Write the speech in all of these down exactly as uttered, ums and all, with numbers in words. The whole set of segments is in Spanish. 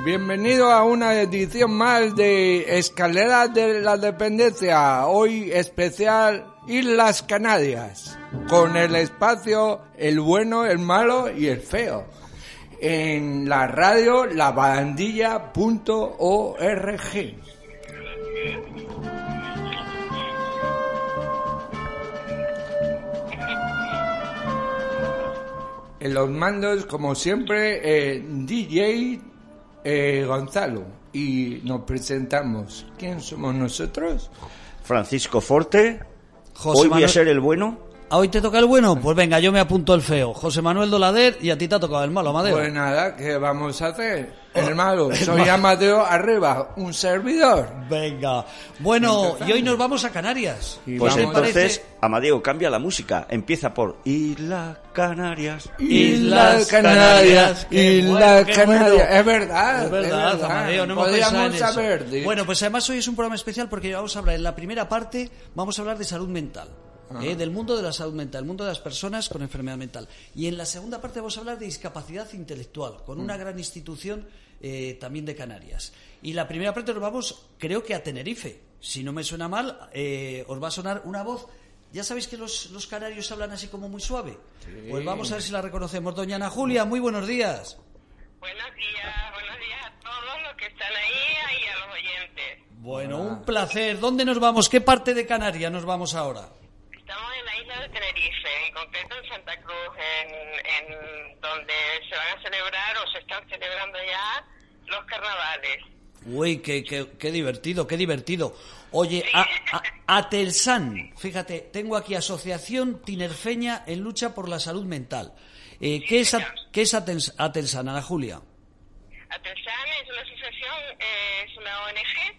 Bienvenido a una edición más de Escaleras de la Dependencia, hoy especial Islas Canarias, con el espacio El Bueno, el Malo y el Feo, en la radio la barandilla punto org. En los mandos, como siempre, eh, D J eh, Gonzalo. Y nos presentamos. ¿Quién somos nosotros? Francisco Forte. José Hoy voy Manuel... a ser el bueno. ¿Ah, hoy te toca el bueno? Pues venga, yo me apunto el feo. José Manuel Dolader, y a ti te ha tocado el malo, Amadeo. Pues nada, ¿qué vamos a hacer? El malo. Soy Amadeo Arriba, un servidor. Venga. Bueno, y hoy nos vamos a Canarias. Y Pues vamos... entonces, Amadeo, cambia la música. Empieza por Islas Canarias. Islas Canarias, Islas Canarias. Es verdad, Es verdad, es verdad. Amadeo, no hemos Podríamos pensado en eso. saber. de- Bueno, pues además hoy es un programa especial porque vamos a hablar, en la primera parte, vamos a hablar de salud mental. Eh, del mundo de la salud mental, el mundo de las personas con enfermedad mental. Y en la segunda parte vamos a hablar de discapacidad intelectual, con una gran institución eh, también de Canarias. Y la primera parte nos vamos, creo que a Tenerife. Si no me suena mal, eh, os va a sonar una voz. Ya sabéis que los, los canarios hablan así como muy suave. Sí. Pues vamos a ver si la reconocemos. Doña Ana Julia, muy buenos días. Buenos días, buenos días a todos los que están ahí y a los oyentes. Bueno, un placer. ¿Dónde nos vamos? ¿Qué parte de Canarias nos vamos ahora? Estamos en la isla de Tenerife, en concreto en Santa Cruz, en, en donde se van a celebrar o se están celebrando ya los carnavales. Uy, qué, qué, qué divertido, qué divertido. Oye, a, a, Atelsan, fíjate, tengo aquí Asociación Tinerfeña en Lucha por la Salud Mental. Eh, ¿qué, es, ¿Qué es Atelsan, Ana Julia? Atelsan es una asociación, eh, es una O N G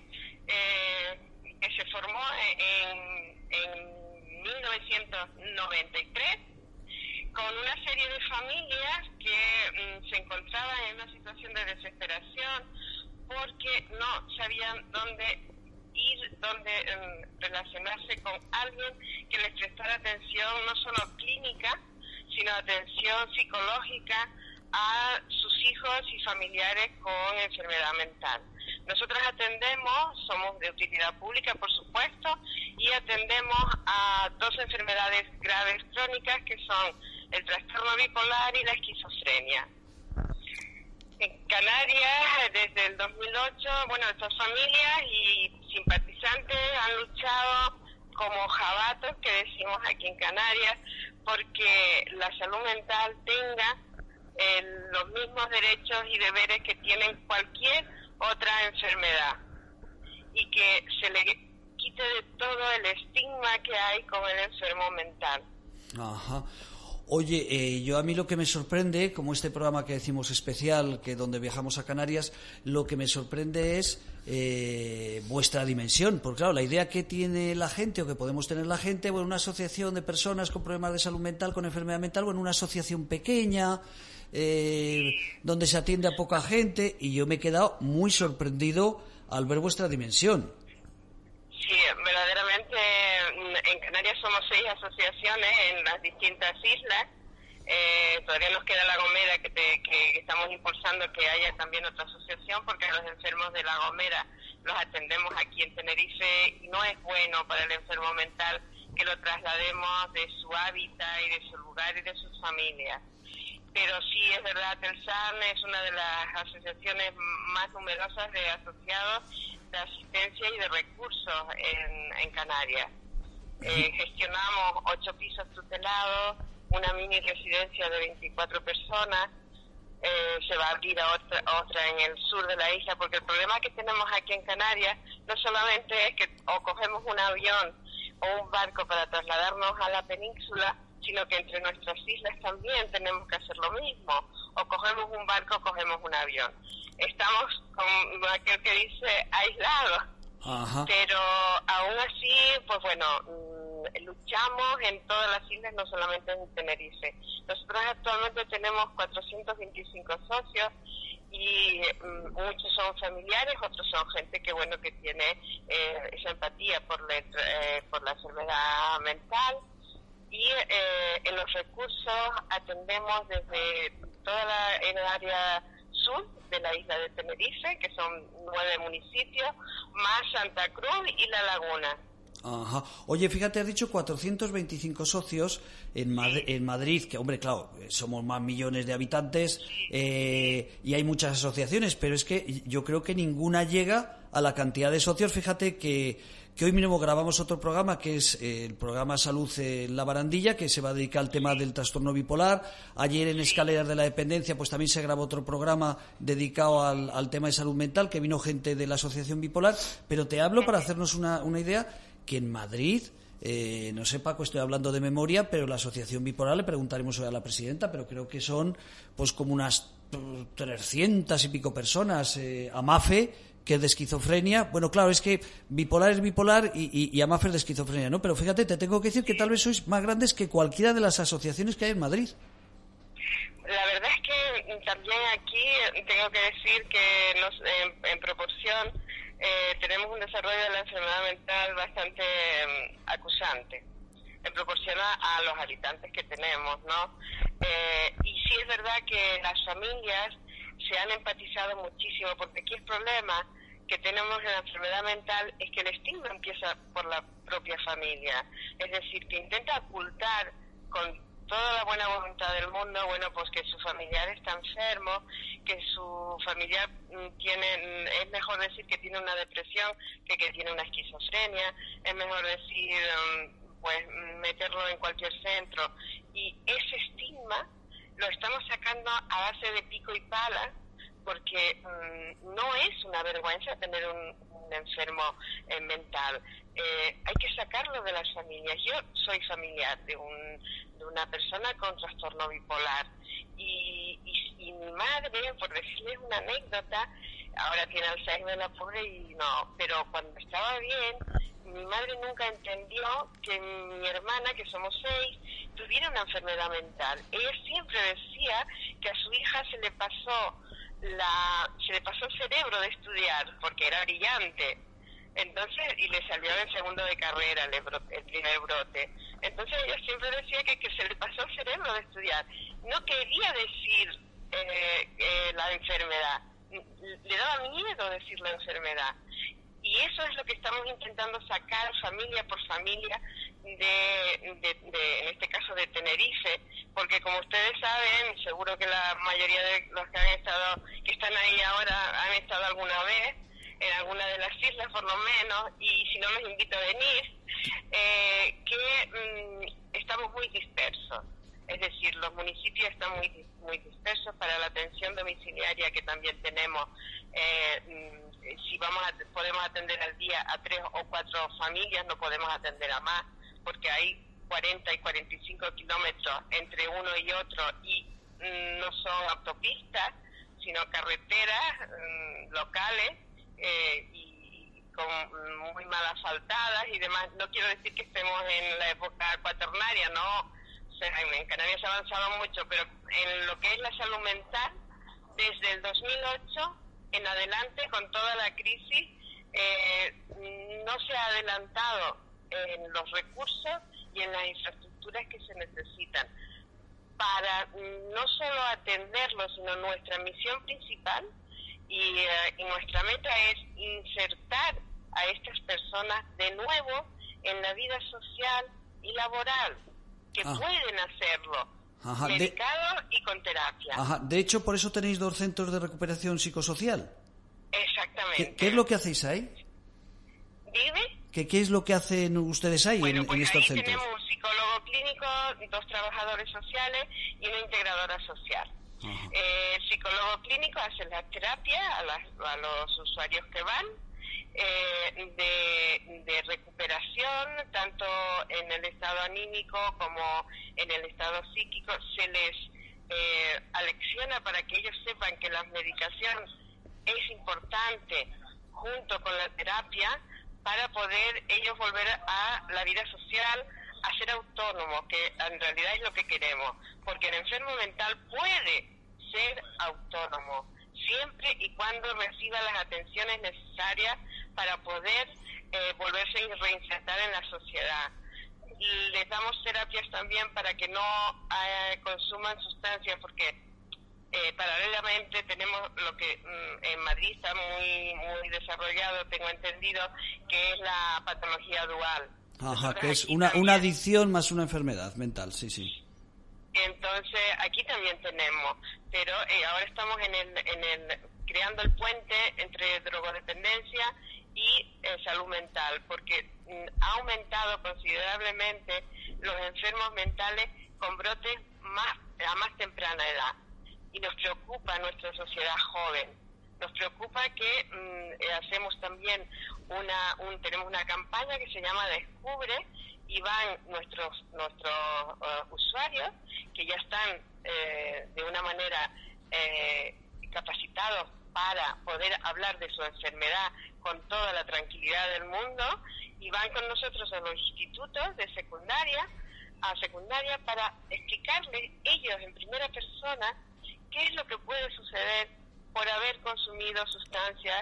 eh, que se formó en... en mil novecientos noventa y tres, con una serie de familias que mm, se encontraban en una situación de desesperación porque no sabían dónde ir, dónde mm, relacionarse con alguien que les prestara atención no solo clínica, sino atención psicológica a sus hijos y familiares con enfermedad mental. Nosotros atendemos, somos de utilidad pública, por supuesto, y atendemos a dos enfermedades graves crónicas que son el trastorno bipolar y la esquizofrenia. En Canarias, desde el dos mil ocho, bueno, estas familias y simpatizantes han luchado como jabatos, que decimos aquí en Canarias, porque la salud mental tenga eh, los mismos derechos y deberes que tienen cualquier otra enfermedad y que se le quite de todo el estigma que hay con el enfermo mental. Ajá. Oye, eh, yo a mí lo que me sorprende, como este programa que decimos especial, que donde viajamos a Canarias, lo que me sorprende es eh, vuestra dimensión, porque claro, la idea que tiene la gente o que podemos tener la gente, bueno, una asociación de personas con problemas de salud mental, con enfermedad mental, bueno, una asociación pequeña, Eh, donde se atiende a poca gente, y yo me he quedado muy sorprendido al ver vuestra dimensión. Sí, verdaderamente en Canarias somos seis asociaciones en las distintas islas. Eh, todavía nos queda La Gomera, que, te, que estamos impulsando que haya también otra asociación, porque a los enfermos de La Gomera los atendemos aquí en Tenerife y no es bueno para el enfermo mental que lo traslademos de su hábitat y de su lugar y de sus familias. Pero sí, es verdad, Atelsan es una de las asociaciones más numerosas de asociados de asistencia y de recursos en, en Canarias. Eh, gestionamos ocho pisos tutelados, una mini residencia de veinticuatro personas, eh, se va a abrir a otra, otra en el sur de la isla, porque el problema que tenemos aquí en Canarias no solamente es que o cogemos un avión o un barco para trasladarnos a la península, sino que entre nuestras islas también tenemos que hacer lo mismo, o cogemos un barco o cogemos un avión. Estamos, como aquel que dice, aislados. Ajá. Pero aún así, pues bueno, mmm, luchamos en todas las islas, no solamente en Tenerife. Nosotros actualmente tenemos cuatrocientos veinticinco socios y mmm, muchos son familiares, otros son gente que bueno que tiene eh, esa empatía por la, eh, por la enfermedad mental. Y eh, en los recursos atendemos desde toda la, el área sur de la isla de Tenerife, que son nueve municipios, más Santa Cruz y La Laguna. Ajá. Oye, fíjate, has dicho cuatrocientos veinticinco socios en, Mad- en Madrid, que hombre, claro, somos más millones de habitantes eh, y hay muchas asociaciones, pero es que yo creo que ninguna llega a la cantidad de socios. Fíjate que, que hoy mismo grabamos otro programa, que es eh, el programa Salud en la Barandilla, que se va a dedicar al tema del trastorno bipolar. Ayer en Escaleras de la Dependencia pues también se grabó otro programa dedicado al, al tema de salud mental, que vino gente de la Asociación Bipolar, pero te hablo para hacernos una, una idea que en Madrid, eh, no sé, Paco, estoy hablando de memoria, pero la Asociación Bipolar, le preguntaremos hoy a la presidenta, pero creo que son pues como unas trescientas y pico personas. eh, AMAFE, que es de esquizofrenia. Bueno, claro, es que bipolar es bipolar y, y, y AMAFE es de esquizofrenia, ¿no? Pero fíjate, te tengo que decir que tal vez sois más grandes que cualquiera de las asociaciones que hay en Madrid. La verdad es que también aquí tengo que decir que nos, en, en proporción eh, tenemos un desarrollo de la enfermedad mental bastante eh, acusante en proporción a, a los habitantes que tenemos, ¿no? Eh, y sí es verdad que las familias se han empatizado muchísimo, porque aquí el problema que tenemos en la enfermedad mental es que el estigma empieza por la propia familia, es decir, que intenta ocultar con toda la buena voluntad del mundo, bueno, pues que su familiar está enfermo, que su familiar tiene, es mejor decir que tiene una depresión que que tiene una esquizofrenia, es mejor decir, pues, meterlo en cualquier centro. Y ese estigma lo estamos sacando a base de pico y pala, porque mmm, no es una vergüenza tener un, un enfermo eh, mental. Eh, hay que sacarlo de las familias. Yo soy familiar de, un, de una persona con trastorno bipolar y, y, y mi madre, por decirles una anécdota, ahora tiene Alzheimer la pobre y no, pero cuando estaba bien, mi madre nunca entendió que mi hermana, que somos seis, tuviera una enfermedad mental. Ella siempre decía que a su hija se le pasó la se le pasó el cerebro de estudiar porque era brillante, entonces, y le salió en segundo de carrera el, brote, el primer brote. Entonces ella siempre decía que, que se le pasó el cerebro de estudiar. No quería decir eh, eh, la enfermedad, le daba miedo decir la enfermedad. Y eso es lo que estamos intentando sacar familia por familia de, de, de, en este caso de Tenerife, porque como ustedes saben, seguro que la mayoría de los que han estado, que están ahí ahora, han estado alguna vez en alguna de las islas por lo menos, y si no los invito a venir, eh, que mmm, estamos muy dispersos. Es decir, los municipios están muy muy dispersos. Para la atención domiciliaria que también tenemos, eh, si vamos a, podemos atender al día a tres o cuatro familias, no podemos atender a más, porque hay cuarenta y cuarenta y cinco kilómetros entre uno y otro y mm, no son autopistas, sino carreteras mm, locales eh, y con muy mal asfaltadas y demás. No quiero decir que estemos en la época cuaternaria, no. O sea, en Canarias se ha avanzado mucho, pero en lo que es la salud mental, desde el dos mil ocho en adelante, con toda la crisis, eh, no se ha adelantado en los recursos y en las infraestructuras que se necesitan para no solo atenderlo, sino nuestra misión principal y, eh, y nuestra meta es insertar a estas personas de nuevo en la vida social y laboral, que ah. pueden hacerlo, Ajá, medicado de... y con terapia. Ajá. De hecho, por eso tenéis dos centros de recuperación psicosocial. Exactamente. ¿Qué, qué es lo que hacéis ahí? ¿Dime? ¿Qué, ¿Qué es lo que hacen ustedes ahí bueno, en, pues en estos ahí centros? Tenemos un psicólogo clínico, dos trabajadores sociales y una integradora social. Eh, el psicólogo clínico hace la terapia a, las, a los usuarios que van, eh, de, de recuperación, tanto en el estado anímico como en el estado psíquico. Se les eh, alecciona para que ellos sepan que la medicación es importante junto con la terapia para poder ellos volver a la vida social, a ser autónomos, que en realidad es lo que queremos, porque el enfermo mental puede ser autónomo siempre y cuando reciba las atenciones necesarias para poder eh, volverse a reinsertar en la sociedad. Les damos terapias también para que no eh, consuman sustancias, porque Eh, paralelamente tenemos lo que mm, en Madrid está muy muy desarrollado, tengo entendido, que es la patología dual. Ajá, Nosotros que es aquí una, también, una adicción más una enfermedad mental, sí, sí. entonces aquí también tenemos, pero eh, ahora estamos en el, en el creando el puente entre drogodependencia y eh, salud mental, porque mm, ha aumentado considerablemente los enfermos mentales con brotes más a más temprana edad. Y nos preocupa nuestra sociedad joven. Nos preocupa que mmm, hacemos también una, un, tenemos una campaña que se llama Descubre, y van nuestros nuestros uh, usuarios que ya están eh, de una manera eh, capacitados para poder hablar de su enfermedad con toda la tranquilidad del mundo, y van con nosotros a los institutos de secundaria a secundaria para explicarles ellos en primera persona qué es lo que puede suceder por haber consumido sustancias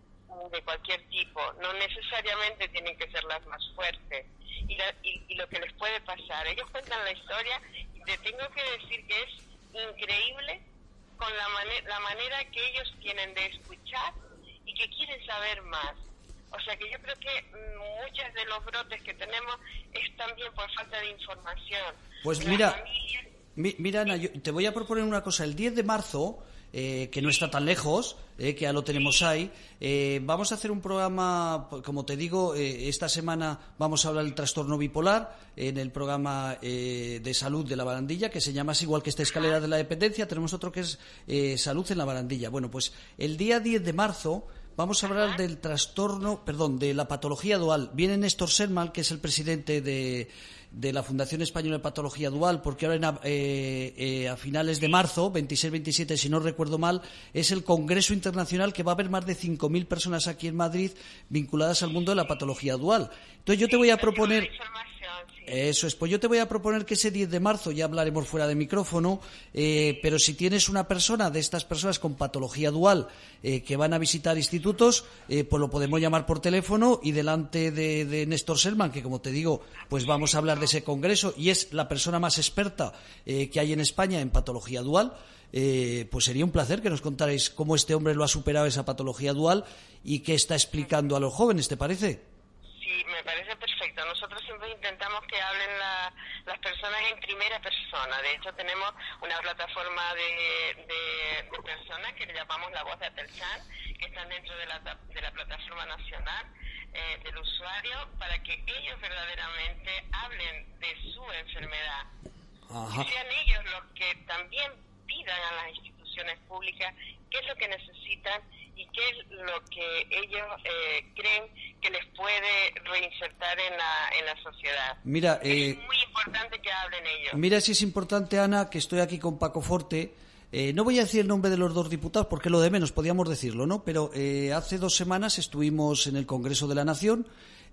de cualquier tipo. No necesariamente tienen que ser las más fuertes, y, la, y, y lo que les puede pasar. Ellos cuentan la historia, y te tengo que decir que es increíble con la, mane- la manera que ellos tienen de escuchar y que quieren saber más. O sea que yo creo que muchos de los brotes que tenemos es también por falta de información. Pues La mira, familia... mi, mira Ana, yo te voy a proponer una cosa. El diez de marzo, eh, que no está tan lejos, eh, que ya lo tenemos ahí, eh, vamos a hacer un programa, como te digo, eh, esta semana vamos a hablar del trastorno bipolar en el programa eh, de salud de la barandilla, que se llama así, igual que esta escalera de la dependencia. Tenemos otro que es eh, salud en la barandilla. Bueno, pues el día diez de marzo vamos a hablar del trastorno, perdón, de la patología dual. Viene Néstor Selman, que es el presidente de, de la Fundación Española de Patología Dual, porque ahora en, eh, eh, a finales de marzo, veintiséis veintisiete, si no recuerdo mal, es el Congreso Internacional, que va a haber más de cinco mil personas aquí en Madrid vinculadas al mundo de la patología dual. Entonces yo te voy a proponer... Eso es, pues yo te voy a proponer que ese diez de marzo, ya hablaremos fuera de micrófono, eh, pero si tienes una persona de estas personas con patología dual eh, que van a visitar institutos, eh, pues lo podemos llamar por teléfono, y delante de, de Néstor Selman, que como te digo, pues vamos a hablar de ese congreso, y es la persona más experta eh, que hay en España en patología dual. Eh, pues sería un placer que nos contarais cómo este hombre lo ha superado, esa patología dual, y qué está explicando a los jóvenes, ¿te parece? Sí, me parece perfecto. Nosotros siempre intentamos que hablen la, las personas en primera persona. De hecho, tenemos una plataforma de, de, de personas que le llamamos La Voz de Atelsan, que están dentro de la, de la plataforma nacional eh, del usuario, para que ellos verdaderamente hablen de su enfermedad. Ajá. Y sean ellos los que también pidan a las instituciones públicas qué es lo que necesitan y qué es lo que ellos eh, creen que les puede reinsertar en la, en la sociedad. Mira, eh, es muy importante que hablen ellos. Mira si es importante, Ana, que estoy aquí con Paco Forte. Eh, no voy a decir el nombre de los dos diputados porque lo de menos, podíamos decirlo, ¿no? Pero eh, hace dos semanas estuvimos en el Congreso de la Nación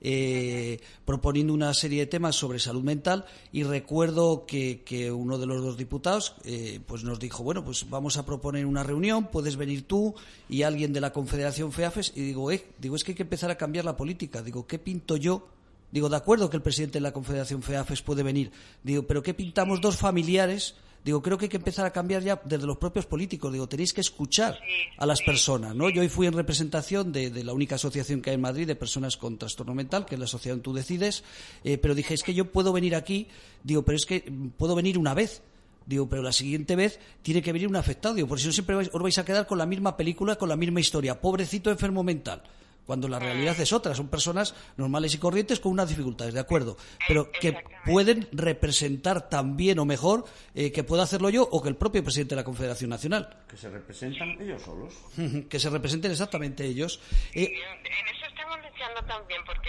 eh, proponiendo una serie de temas sobre salud mental, y recuerdo que, que uno de los dos diputados eh, pues nos dijo, bueno, pues vamos a proponer una reunión, puedes venir tú y alguien de la Confederación FEAFES, y digo, eh, digo es que hay que empezar a cambiar la política. Digo, ¿qué pinto yo? Digo, de acuerdo que el presidente de la Confederación FEAFES puede venir, digo, pero ¿qué pintamos dos familiares? Digo, creo que hay que empezar a cambiar ya desde los propios políticos. Digo, tenéis que escuchar a las personas, ¿no? Yo hoy fui en representación de, de la única asociación que hay en Madrid de personas con trastorno mental, que es la Asociación Tú Decides, eh, pero dije, es que yo puedo venir aquí, digo, pero es que puedo venir una vez. Digo, pero la siguiente vez tiene que venir un afectado. Digo, por si no siempre vais, os vais a quedar con la misma película, con la misma historia. Pobrecito enfermo mental. Cuando la realidad es otra, son personas normales y corrientes con unas dificultades, de acuerdo, pero que pueden representar tan bien o mejor eh, que pueda hacerlo yo o que el propio presidente de la Confederación Nacional. Que se representan ellos solos. Que se representen exactamente ellos. Eh, en eso estamos luchando también, porque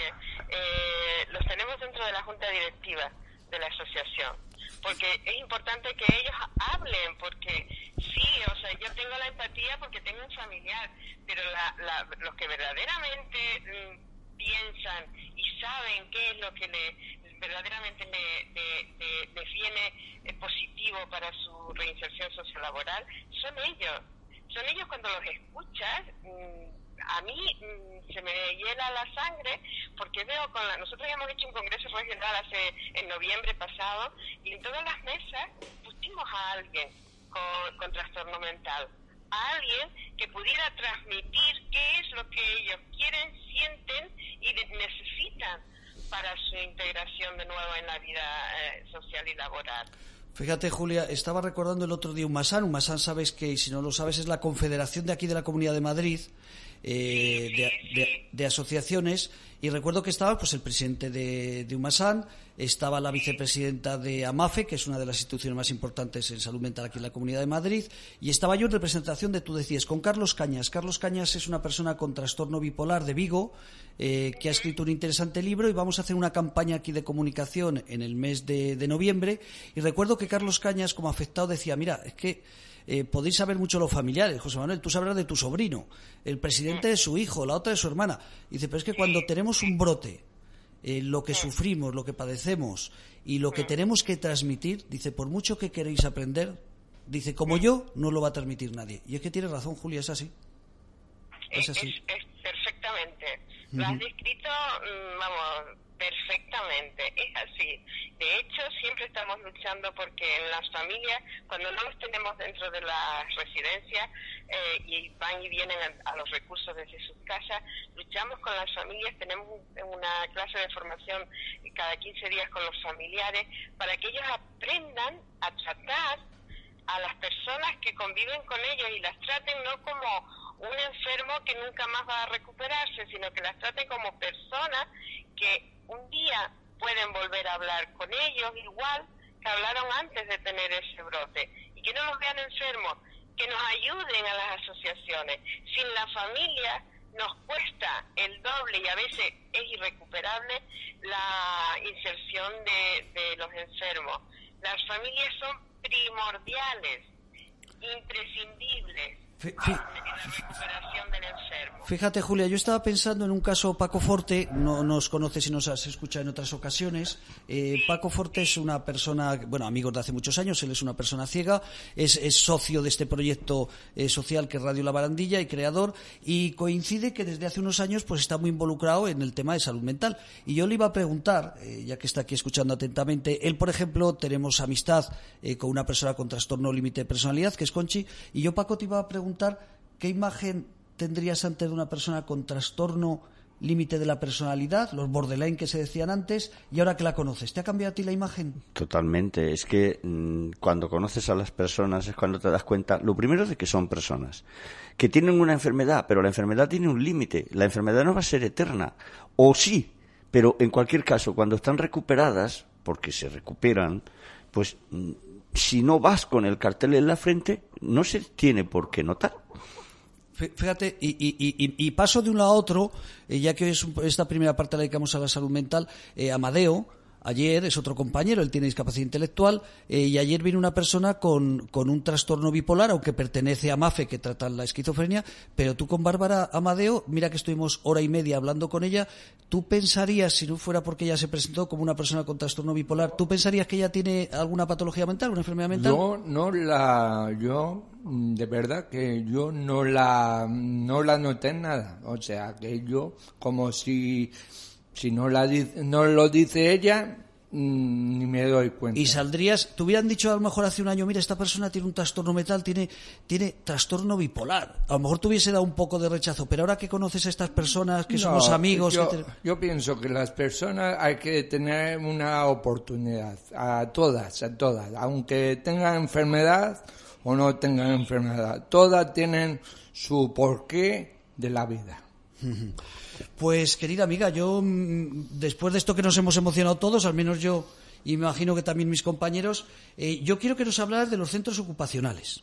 eh, los tenemos dentro de la Junta Directiva de la asociación, porque es importante que ellos hablen, porque sí, o sea, yo tengo la empatía porque tengo un familiar, pero la, la, los que verdaderamente mm, piensan y saben qué es lo que le verdaderamente le, le, le, le viene eh, positivo para su reinserción sociolaboral, son ellos. Son ellos cuando los escuchas. Mm, a mí mmm, se me hiela la sangre porque veo con la... Nosotros hemos hecho un congreso regional hace en noviembre pasado, y en todas las mesas pusimos a alguien con, con trastorno mental. A alguien que pudiera transmitir qué es lo que ellos quieren, sienten y de, necesitan para su integración de nuevo en la vida eh, social y laboral. Fíjate, Julia, estaba recordando el otro día UMASAN. UMASAN, sabes que, y si no lo sabes, es la confederación de aquí de la Comunidad de Madrid, eh, sí, de, sí. de, de asociaciones, y recuerdo que estaba pues el presidente de, de UMASAN, estaba la vicepresidenta de AMAFE, que es una de las instituciones más importantes en salud mental aquí en la Comunidad de Madrid, y estaba yo en representación de, tú decías, con Carlos Cañas. Carlos Cañas es una persona con trastorno bipolar de Vigo, eh, que ha escrito un interesante libro, y vamos a hacer una campaña aquí de comunicación en el mes de, de noviembre, y recuerdo que Carlos Cañas, como afectado, decía, mira, es que Eh, podéis saber mucho los familiares, José Manuel, tú sabrás de tu sobrino, el presidente de su hijo, la otra de su hermana. Y dice, pero es que cuando tenemos un brote, eh, lo que sufrimos, lo que padecemos y lo que tenemos que transmitir, dice, por mucho que queréis aprender, dice, como yo, no lo va a transmitir nadie. Y es que tienes razón, Julia, es así. Es así. Es, es perfectamente. Lo has descrito, vamos, perfectamente. Es así. De hecho, siempre estamos luchando porque en las familias, cuando no los tenemos dentro de las residencias eh, y van y vienen a, a los recursos desde sus casas, luchamos con las familias. Tenemos una clase de formación cada quince días con los familiares para que ellos aprendan a tratar a las personas que conviven con ellos y las traten no como un enfermo que nunca más va a recuperarse, sino que las traten como personas que un día pueden volver a hablar con ellos igual que hablaron antes de tener ese brote, y que no los vean enfermos, que nos ayuden a las asociaciones. Sin la familia nos cuesta el doble y a veces es irrecuperable la inserción de, de los enfermos. Las familias son primordiales, imprescindibles en la recuperación del enfermo. Fíjate, Julia, yo estaba pensando en un caso. Paco Forte, no nos conoces y nos has escuchado en otras ocasiones. Eh, Paco Forte es una persona, bueno, amigo de hace muchos años, él es una persona ciega, es, es socio de este proyecto eh, social que es Radio La Barandilla y creador, y coincide que desde hace unos años pues está muy involucrado en el tema de salud mental. Y yo le iba a preguntar, eh, ya que está aquí escuchando atentamente, él, por ejemplo, tenemos amistad eh, con una persona con trastorno límite de personalidad, que es Conchi, y yo, Paco, te iba a preguntar ¿qué imagen tendrías antes de una persona con trastorno límite de la personalidad, los borderline que se decían antes, y ahora que la conoces? ¿Te ha cambiado a ti la imagen? Totalmente. Es que mmm, cuando conoces a las personas es cuando te das cuenta, lo primero, de que son personas, que tienen una enfermedad, pero la enfermedad tiene un límite. La enfermedad no va a ser eterna. O sí, pero en cualquier caso, cuando están recuperadas, porque se recuperan, pues mmm, si no vas con el cartel en la frente, no se tiene por qué notar. Fíjate, y, y, y, y paso de uno a otro, eh, ya que hoy es un, esta primera parte la dedicamos a la salud mental. eh, Amadeo, ayer es otro compañero, él tiene discapacidad intelectual, eh, y ayer vino una persona con, con un trastorno bipolar, aunque pertenece a MAFE, que trata la esquizofrenia, pero tú con Bárbara Amadeo, mira que estuvimos hora y media hablando con ella, ¿tú pensarías, si no fuera porque ella se presentó como una persona con trastorno bipolar, ¿tú pensarías que ella tiene alguna patología mental, una enfermedad mental? Yo no la, yo de verdad que yo no la, no la noté nada, o sea que yo como si Si no, la, no lo dice ella, mmm, ni me doy cuenta. Y saldrías, te hubieran dicho a lo mejor hace un año, mira, esta persona tiene un trastorno mental, tiene, tiene trastorno bipolar. A lo mejor te hubiese dado un poco de rechazo, pero ahora que conoces a estas personas, que no, somos amigos... Yo, que te... yo pienso que las personas hay que tener una oportunidad, a todas, a todas, aunque tengan enfermedad o no tengan enfermedad, todas tienen su porqué de la vida. Pues, querida amiga, yo, después de esto que nos hemos emocionado todos, al menos yo, y me imagino que también mis compañeros, eh, yo quiero que nos hablas de los centros ocupacionales.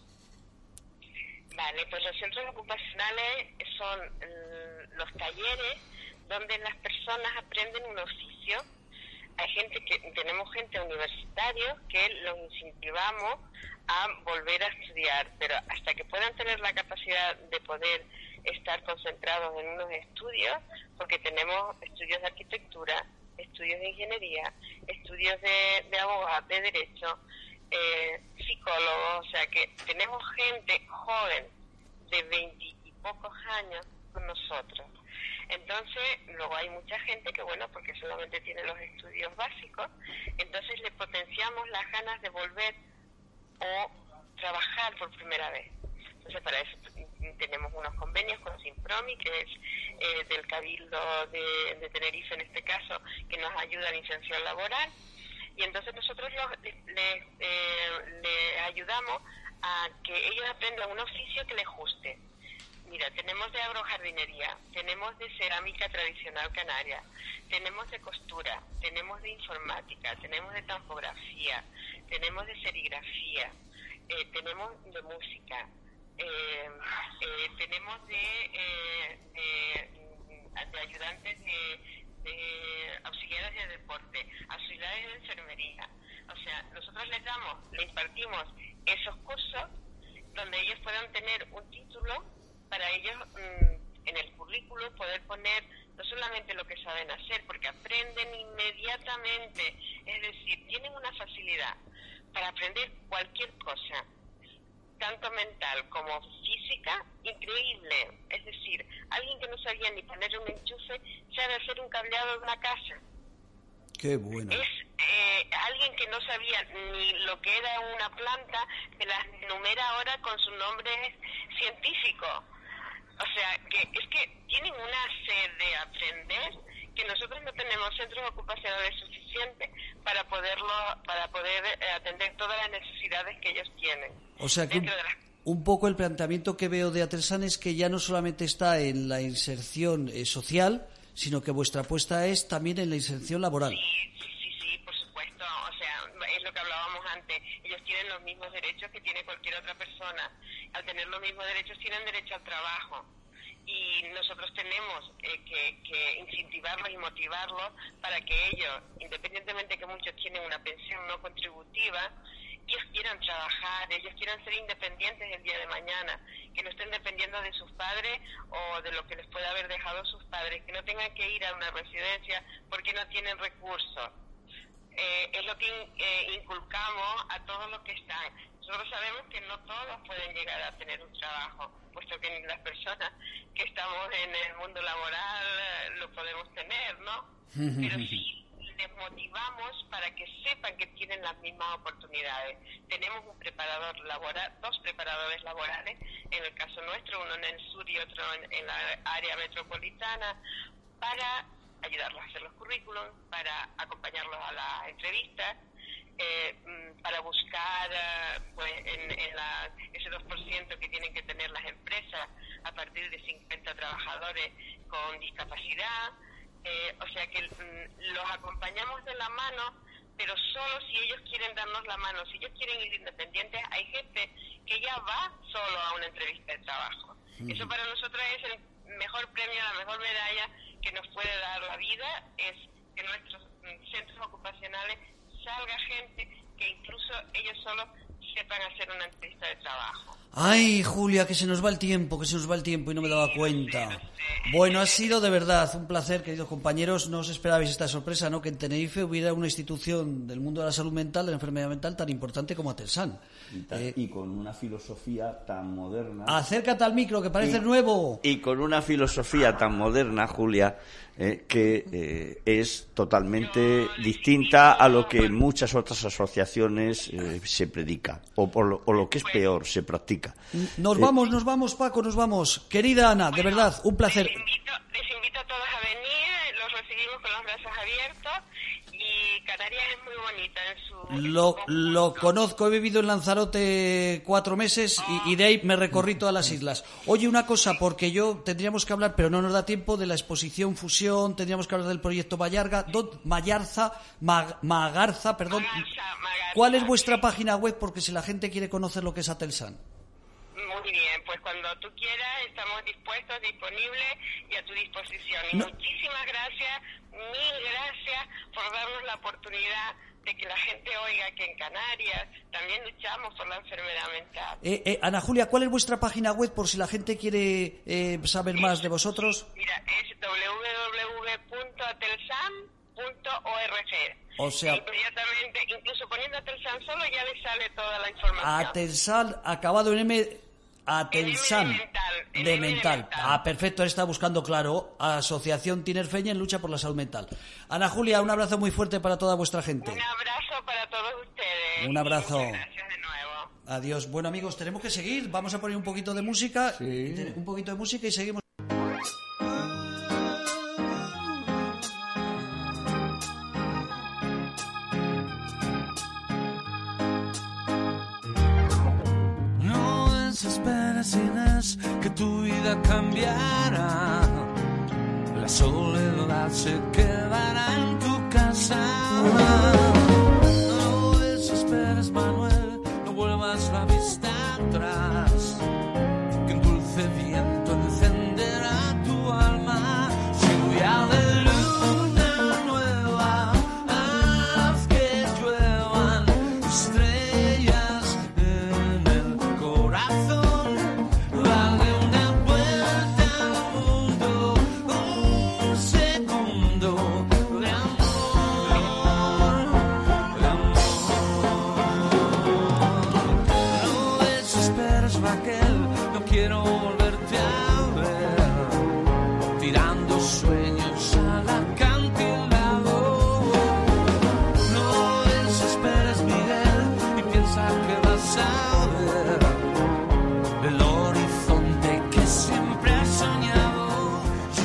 Vale, pues los centros ocupacionales son mm, los talleres donde las personas aprenden un oficio. Hay gente que, tenemos gente universitaria que los incentivamos a volver a estudiar, pero hasta que puedan tener la capacidad de poder estar concentrados en unos estudios, porque tenemos estudios de arquitectura, estudios de ingeniería, estudios de, de abogados, de derecho, eh, psicólogos, o sea que tenemos gente joven de veinte y pocos años con nosotros. Entonces, luego hay mucha gente que, bueno, porque solamente tiene los estudios básicos, entonces le potenciamos las ganas de volver o trabajar por primera vez. Entonces, para eso tenemos unos convenios con Simpromi, que es eh, del Cabildo de, de Tenerife en este caso, que nos ayuda en inserción laboral, y entonces nosotros los, les, les, eh, les ayudamos a que ellos aprendan un oficio que les guste. Mira, tenemos de agrojardinería, tenemos de cerámica tradicional canaria, tenemos de costura, tenemos de informática, tenemos de tampografía, tenemos de serigrafía, eh, tenemos de música, eh, eh, tenemos de, eh, de, de ayudantes de, de auxiliares de deporte, auxiliares de enfermería. O sea, nosotros les damos, les impartimos esos cursos donde ellos puedan tener un título para ellos mmm, en el currículo poder poner no solamente lo que saben hacer, porque aprenden inmediatamente, es decir, tienen una facilidad para aprender cualquier cosa, tanto mental como física, increíble. Es decir, alguien que no sabía ni poner un enchufe sabe hacer un cableado de una casa. Qué bueno. Es eh, alguien que no sabía ni lo que era una planta, que las numera ahora con su nombre científico. O sea, que es que tienen una sed de aprender que nosotros no tenemos centros ocupacionales suficientes para poderlo, para poder eh, atender todas las necesidades que ellos tienen. O sea que un, de la... un poco el planteamiento que veo de Atelsan es que ya no solamente está en la inserción eh, social, sino que vuestra apuesta es también en la inserción laboral. Sí, sí, sí, sí, por supuesto. O sea, es lo que hablábamos antes. Ellos tienen los mismos derechos que tiene cualquier otra persona. Al tener los mismos derechos, tienen derecho al trabajo. Y nosotros tenemos eh, que, que incentivarlos y motivarlos para que ellos, independientemente que muchos tienen una pensión no contributiva, ellos quieran trabajar, ellos quieran ser independientes el día de mañana, que no estén dependiendo de sus padres o de lo que les pueda haber dejado sus padres, que no tengan que ir a una residencia porque no tienen recursos. Eh, es lo que in, eh, inculcamos a todos los que están. Nosotros sabemos que no todos pueden llegar a tener un trabajo, puesto que las personas que estamos en el mundo laboral eh, lo podemos tener, ¿no? Pero sí les motivamos para que sepan que tienen las mismas oportunidades. Tenemos un preparador laboral, dos preparadores laborales, en el caso nuestro, uno en el sur y otro en, en la área metropolitana, para ayudarlos a hacer los currículums, para acompañarlos a las entrevistas, eh, para buscar eh, pues en, en la, ese dos por ciento que tienen que tener las empresas a partir de cincuenta trabajadores con discapacidad. Eh, o sea que mm, los acompañamos de la mano, pero solo si ellos quieren darnos la mano. Si ellos quieren ir independientes, hay gente que ya va solo a una entrevista de trabajo. Uh-huh. Eso para nosotros es el mejor premio, la mejor medalla que nos puede dar la vida, es que nuestros centros ocupacionales salga gente que incluso ellos solos sepan hacer una entrevista de trabajo. Ay, Julia, que se nos va el tiempo, que se nos va el tiempo y no me daba cuenta. Bueno, ha sido de verdad un placer, queridos compañeros. No os esperabais esta sorpresa, ¿no? Que en Tenerife hubiera una institución del mundo de la salud mental, de la enfermedad mental, tan importante como Atelsan. Y, tan, eh, y con una filosofía tan moderna. Acércate al micro, que parece y, nuevo. Y con una filosofía tan moderna, Julia, eh, que eh, es totalmente distinta a lo que en muchas otras asociaciones eh, se predica, o, por lo, o lo que es peor, se practica. Nos eh, vamos, nos vamos, Paco, nos vamos. Querida Ana, de verdad, un placer. Les invito, les invito a todos a venir, los recibimos con los brazos abiertos, y Canarias es muy bonita en su... Lo, en lo conozco, he vivido en Lanzarote cuatro meses y, y de ahí me recorrí todas las islas. Oye, una cosa, porque yo tendríamos que hablar, pero no nos da tiempo, de la exposición Fusión, tendríamos que hablar del proyecto Mayarga, Don Mayarza, Mag, Magarza, perdón. Magarza, Magarza. ¿Cuál es vuestra página web? Porque si la gente quiere conocer lo que es Atelsan. Muy bien, pues cuando tú quieras estamos dispuestos, disponibles y a tu disposición. Y no. Muchísimas gracias, mil gracias por darnos la oportunidad de que la gente oiga que en Canarias también luchamos por la enfermedad mental. Eh, eh, Ana Julia, ¿cuál es vuestra página web por si la gente quiere eh, saber es, más de vosotros? Mira, es doble u doble u doble u punto atelsan punto org. O sea, e inmediatamente, incluso poniendo Atelsan solo, ya le sale toda la información. Atelsan, acabado en M... Atelsan, de mental, de mental. Ah, perfecto, está buscando, claro, Asociación Tinerfeña en lucha por la salud mental. Ana Julia, un abrazo muy fuerte para toda vuestra gente. Un abrazo para todos ustedes. Un abrazo. Muchas gracias de nuevo. Adiós. Bueno, amigos, tenemos que seguir. Vamos a poner un poquito de música. Sí. Un poquito de música y seguimos. No desesperes, Inés, que tu vida cambiará. La soledad se quedará en tu casa. No desesperes, Manuel, no vuelvas la vista atrás, que un dulce viento encenderá tu alma. Lluvia de luna nueva, haz que lluevan estrellas en el corazón. Dale una vuelta al mundo, un segundo de amor, de amor. No desesperes, Raquel, no quiero volverte a ver tirando sueños al acantilado. No desesperes, Miguel, y piensa que vas a ver el horizonte que siempre has soñado.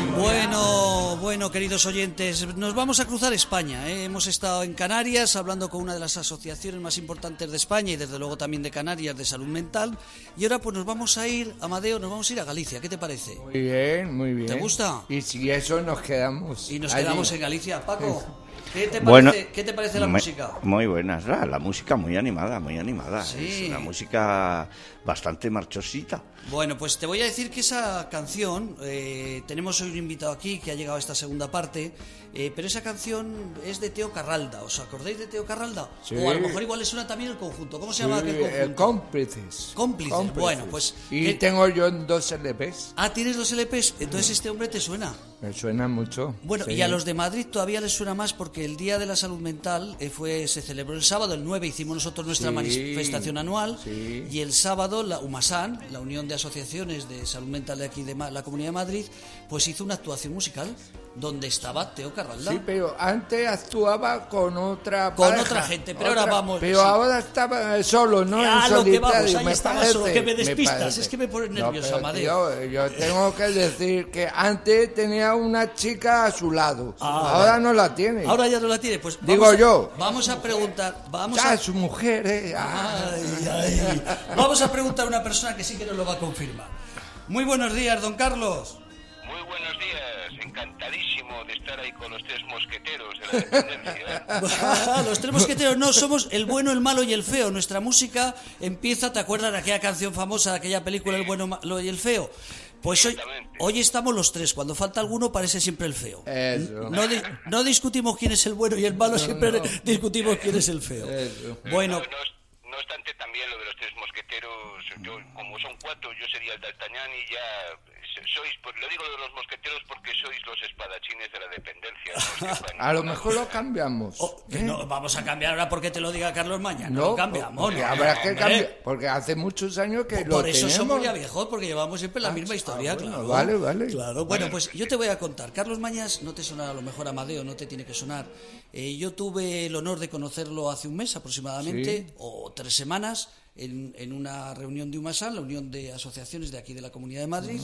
Bueno, bueno, queridos oyentes, nos vamos a cruzar España, ¿eh? Hemos estado en Canarias hablando con una de las asociaciones más importantes de España y desde luego también de Canarias de salud mental. Y ahora pues nos vamos a ir, Amadeo, nos vamos a ir a Galicia. ¿Qué te parece? Muy bien, muy bien. ¿Te gusta? Y si eso nos quedamos. Y nos allí. quedamos en Galicia. Paco, ¿qué te parece, Bueno, ¿qué te parece la muy- música? Muy buena, la, la música muy animada, muy animada. Sí. Es una música bastante marchosita. Bueno, pues te voy a decir que esa canción, eh, tenemos hoy un invitado aquí que ha llegado a esta segunda parte, eh, pero esa canción es de Teo Carralda. ¿Os acordáis de Teo Carralda? Sí. O a lo mejor igual le suena también el conjunto. ¿Cómo se llama Sí, aquel eh, conjunto? cómplices. Cómplices. Bueno, pues, Y ¿qué- tengo yo dos L Ps. Ah, ¿tienes los L Ps? Entonces este hombre te suena. Me suena mucho. Bueno, sí. y a los de Madrid todavía les suena más porque el Día de la Salud Mental eh, fue se celebró el sábado, el nueve, hicimos nosotros nuestra Sí, manifestación anual, sí. y el sábado la UMASAN, la Unión de Asociaciones de Salud Mental de aquí de Ma- la Comunidad de Madrid, pues hizo una actuación musical donde estaba Teo Carralda. Sí, pero antes actuaba con otra Con pareja, otra gente, pero ahora vamos, Pero sí. ahora estaba solo, ¿no? Ah, en lo que solitario, vamos, ahí me estaba parece, solo, que me despistas, parece. es que me pones No, nervioso, pero, Amadeo. tío, yo tengo que decir que antes tenía una chica a su lado, Ah, ahora vale. no la tiene. Ahora ya no la tiene, pues Digo vamos a- yo. Vamos a preguntar, vamos Ya, a su mujer, ¿eh? Ah. Ay, ay. Vamos a preguntar a una persona que sí que nos lo va a confirmar. Muy buenos días, don Carlos. Muy buenos días, encantadísimo de estar ahí con los tres mosqueteros de la dependencia. Los tres mosqueteros no, somos el bueno, el malo y el feo. Nuestra música empieza, ¿te acuerdas de aquella canción famosa, de aquella película El bueno, el malo y el feo? Pues hoy, Exactamente. hoy estamos los tres, cuando falta alguno parece siempre el feo. Eso. No, di- no discutimos quién es el bueno y el malo, siempre discutimos quién es el feo. Eso. Bueno, No, no, no obstante, también lo de los tres mosqueteros, yo, como son cuatro, yo sería el D'Artagnan y ya sois, pues, lo digo de los mosqueteros porque sois los espadachines de la dependencia. ¿No? Os sepan. A lo mejor lo cambiamos. oh, que ¿eh? no vamos a cambiar ahora porque te lo diga Carlos Mañana. No, No, lo cambiamos. porque no, habrá no, que hombre. cambiar, porque hace muchos años que lo Por eso tenemos. somos ya viejos, porque llevamos siempre la Ah, misma ah, historia, bueno, claro. vale, vale. Claro, bueno, pues yo te voy a contar. Carlos Mañas no te sonará a lo mejor Amadeo, no te tiene que sonar. Eh, yo tuve el honor de conocerlo hace un mes aproximadamente, Sí. o tres semanas, en, en una reunión de UMASAN, la Unión de Asociaciones de aquí de la Comunidad de Madrid,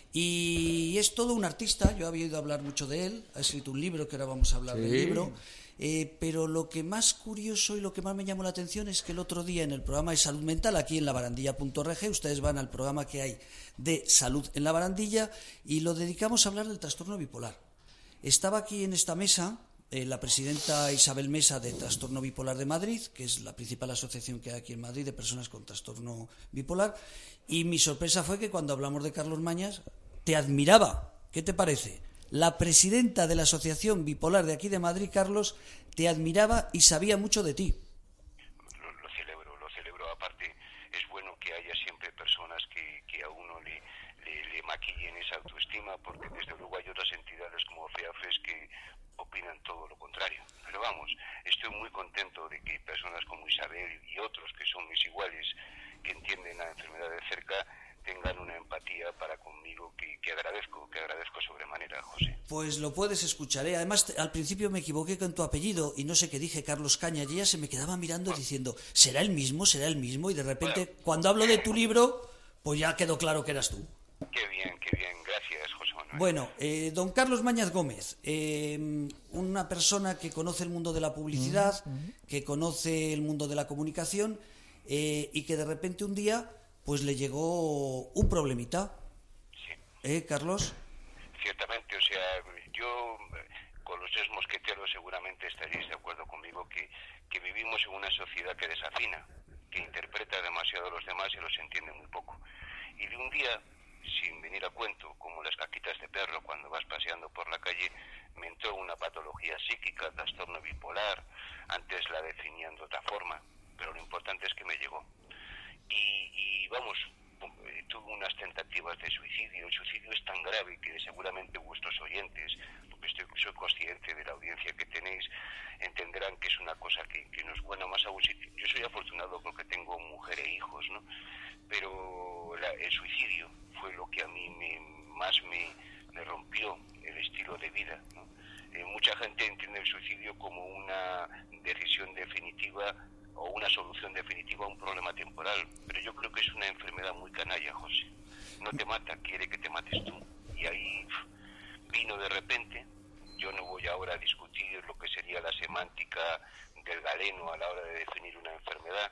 y es todo un artista. Yo había oído hablar mucho de él, ha escrito un libro, que ahora vamos a hablar del Sí. libro. Eh, pero lo que más curioso y lo que más me llamó la atención es que el otro día en el programa de salud mental, aquí en la barandilla punto org, ustedes van al programa que hay de salud en la barandilla y lo dedicamos a hablar del trastorno bipolar. Estaba aquí en esta mesa eh, la presidenta Isabel Mesa de Trastorno Bipolar de Madrid, que es la principal asociación que hay aquí en Madrid de personas con trastorno bipolar, y mi sorpresa fue que cuando hablamos de Carlos Mañas te admiraba. ¿Qué te parece? La presidenta de la Asociación Bipolar de aquí de Madrid, Carlos, te admiraba y sabía mucho de ti. Lo, lo celebro, lo celebro. Aparte, es bueno que haya siempre personas que, que a uno le, le, le maquillen esa autoestima, porque desde luego hay otras entidades como FEAFES que opinan todo lo contrario. Pero vamos, estoy muy contento de que personas como Isabel y otros que son mis iguales, que entienden la enfermedad de cerca, tengan una empatía para conmigo que, que agradezco, que agradezco sobremanera, José. Pues lo puedes escuchar, ¿eh? Además, te, al principio me equivoqué con tu apellido y no sé qué dije, Carlos Cañas, y ella se me quedaba mirando diciendo, ¿será el mismo? ¿Será el mismo? Y de repente, Bueno, cuando hablo de tu libro, pues ya quedó claro que eras tú. Qué bien, qué bien. Gracias, José Manuel. Bueno, eh, don Carlos Mañaz Gómez, eh, una persona que conoce el mundo de la publicidad, que conoce el mundo de la comunicación eh, y que de repente un día pues le llegó un problemita. Sí. ¿Eh, Carlos? Ciertamente, o sea, yo con los tres mosqueteros seguramente estaréis de acuerdo conmigo que, que vivimos en una sociedad que desafina, que interpreta demasiado a los demás y los entiende muy poco. Y de un día, sin venir a cuento, como las caquitas de perro cuando vas paseando por la calle, me entró una patología psíquica, trastorno bipolar. Antes la definían de otra forma, pero lo importante es que me llegó. Y, y vamos, tuve unas tentativas de suicidio. El suicidio es tan grave que seguramente vuestros oyentes, porque estoy, soy consciente de la audiencia que tenéis, entenderán que es una cosa que, que no es buena. Más aún, yo soy afortunado porque tengo mujer e hijos, ¿no? Pero la, el suicidio fue lo que a mí me, más me, me rompió el estilo de vida, ¿no? Eh, mucha gente entiende el suicidio como una decisión definitiva o una solución definitiva a un problema temporal, pero yo creo que es una enfermedad muy canalla, José. No te mata, quiere que te mates tú. Y ahí vino de repente. Yo no voy ahora a discutir lo que sería la semántica del galeno a la hora de definir una enfermedad,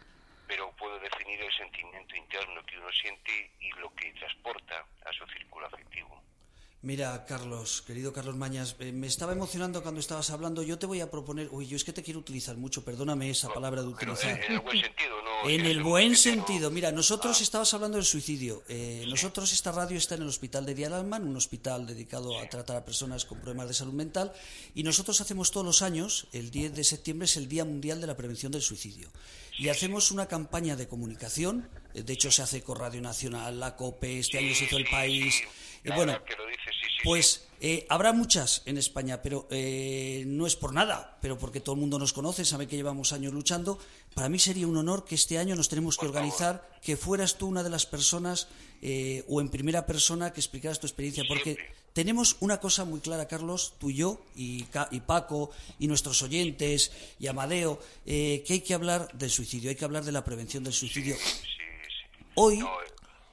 pero puedo definir el sentimiento interno que uno siente y lo que transporta a su círculo afectivo. Mira, Carlos, querido Carlos Mañas, eh, me estaba emocionando cuando estabas hablando. Yo te voy a proponer, uy, yo es que te quiero utilizar mucho, perdóname esa No, palabra de utilizar. En el buen sentido, ¿no? En el Es buen un- sentido. Mira, nosotros Ah. estabas hablando del suicidio. Eh, nosotros, esta radio está en el Hospital de Día del Alma, un hospital dedicado a tratar a personas con problemas de salud mental, y nosotros hacemos todos los años, el diez de septiembre es el Día Mundial de la Prevención del Suicidio, y hacemos una campaña de comunicación. eh, De hecho, se hace con Radio Nacional, la COPE, este año se hizo El Sí, País. sí, Y ahora bueno, que lo dices, sí, sí, pues eh, habrá muchas en España, pero eh, no es por nada, pero porque todo el mundo nos conoce, sabe que llevamos años luchando. Para mí sería un honor que este año nos tenemos que Por organizar, que fueras tú una de las personas eh, o en primera persona que explicaras tu experiencia, porque Siempre. tenemos una cosa muy clara, Carlos, tú y yo, y, Ca- y Paco, y nuestros oyentes, y Amadeo, eh, que hay que hablar del suicidio, hay que hablar de la prevención del suicidio. sí, sí. Hoy, No, eh,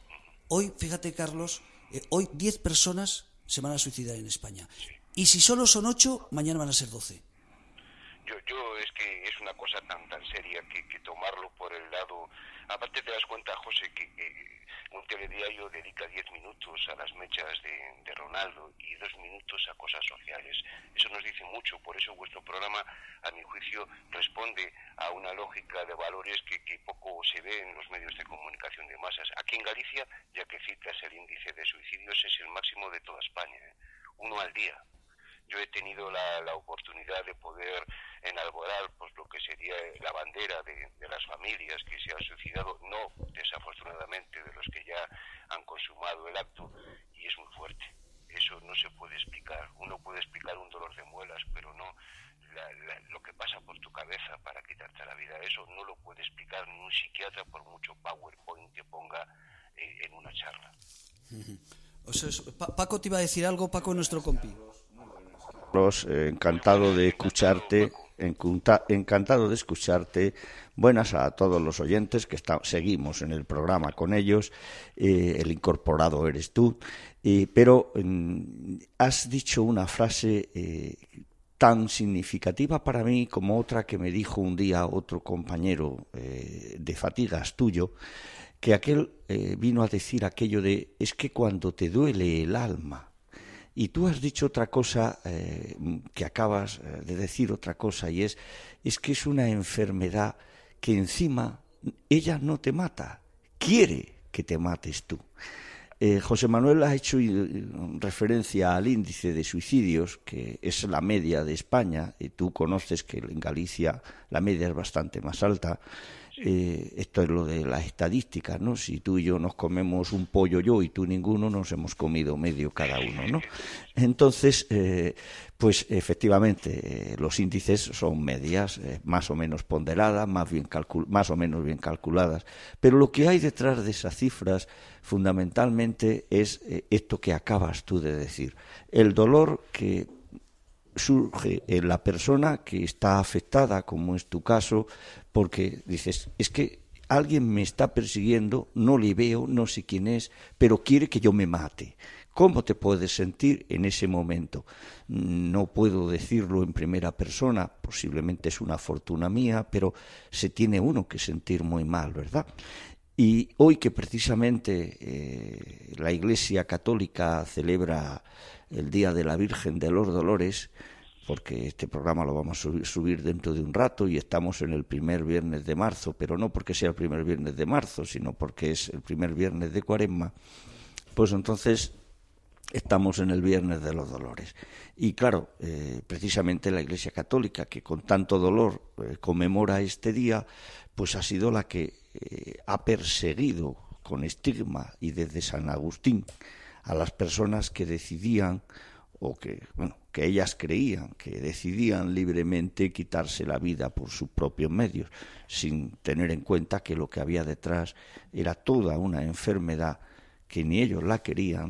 hoy, fíjate, Carlos, eh, hoy diez personas se van a suicidar en España. Y si solo son ocho, mañana van a ser doce. Yo, yo es que es una cosa tan tan seria que, que tomarlo por el lado. Aparte te das cuenta, José, que, que un telediario dedica diez minutos a las mechas de, de Ronaldo y dos minutos a cosas sociales. Eso nos dice mucho, por eso vuestro programa, a mi juicio, responde a una lógica de valores que, que poco se ve en los medios de comunicación de masas. Aquí en Galicia, ya que citas el índice de suicidios, es el máximo de toda España, ¿eh? Uno al día. Yo he tenido la, la oportunidad de poder enalborar pues lo que sería la bandera de, de las familias que se han suicidado, no desafortunadamente de los que ya han consumado el acto, y es muy fuerte. Eso no se puede explicar. Uno puede explicar un dolor de muelas, pero no la, la, lo que pasa por tu cabeza para quitarte la vida. Eso no lo puede explicar ni un psiquiatra por mucho PowerPoint que ponga eh, en una charla. O sea, es- Pa- Paco te iba a decir algo, Paco, nuestro compi. Carlos, eh, encantado de escucharte, encunta- encantado de escucharte. Buenas a todos los oyentes que está- seguimos en el programa con ellos. Eh, el incorporado eres tú, eh, pero mm, has dicho una frase eh, tan significativa para mí como otra que me dijo un día otro compañero eh, de fatigas tuyo, que aquel eh, vino a decir aquello de es que cuando te duele el alma. Y tú has dicho otra cosa, eh, que acabas de decir otra cosa, y es, es que es una enfermedad que encima ella no te mata, quiere que te mates tú. Eh, José Manuel ha hecho referencia al índice de suicidios, que es la media de España, y tú conoces que en Galicia la media es bastante más alta. Eh, esto es lo de las estadísticas, ¿no? Si tú y yo nos comemos un pollo yo y tú ninguno, nos hemos comido medio cada uno, ¿no? Entonces, eh, pues efectivamente, eh, los índices son medias, eh, más o menos ponderadas, más, bien calcul- más o menos bien calculadas, pero lo que hay detrás de esas cifras fundamentalmente es eh, esto que acabas tú de decir, el dolor que surge en la persona que está afectada, como es tu caso, porque dices, es que alguien me está persiguiendo, no le veo, no sé quién es, pero quiere que yo me mate. ¿Cómo te puedes sentir en ese momento? No puedo decirlo en primera persona, posiblemente es una fortuna mía, pero se tiene uno que sentir muy mal, ¿verdad? Y hoy que precisamente eh, la Iglesia Católica celebra el Día de la Virgen de los Dolores, porque este programa lo vamos a subir dentro de un rato y estamos en el primer viernes de marzo, pero no porque sea el primer viernes de marzo, sino porque es el primer viernes de Cuaresma, pues entonces estamos en el Viernes de los Dolores. Y claro, eh, precisamente la Iglesia Católica, que con tanto dolor eh, conmemora este día, pues ha sido la que eh, ha perseguido con estigma y desde San Agustín a las personas que decidían o que, bueno, que ellas creían que decidían libremente quitarse la vida por sus propios medios, sin tener en cuenta que lo que había detrás era toda una enfermedad que ni ellos la querían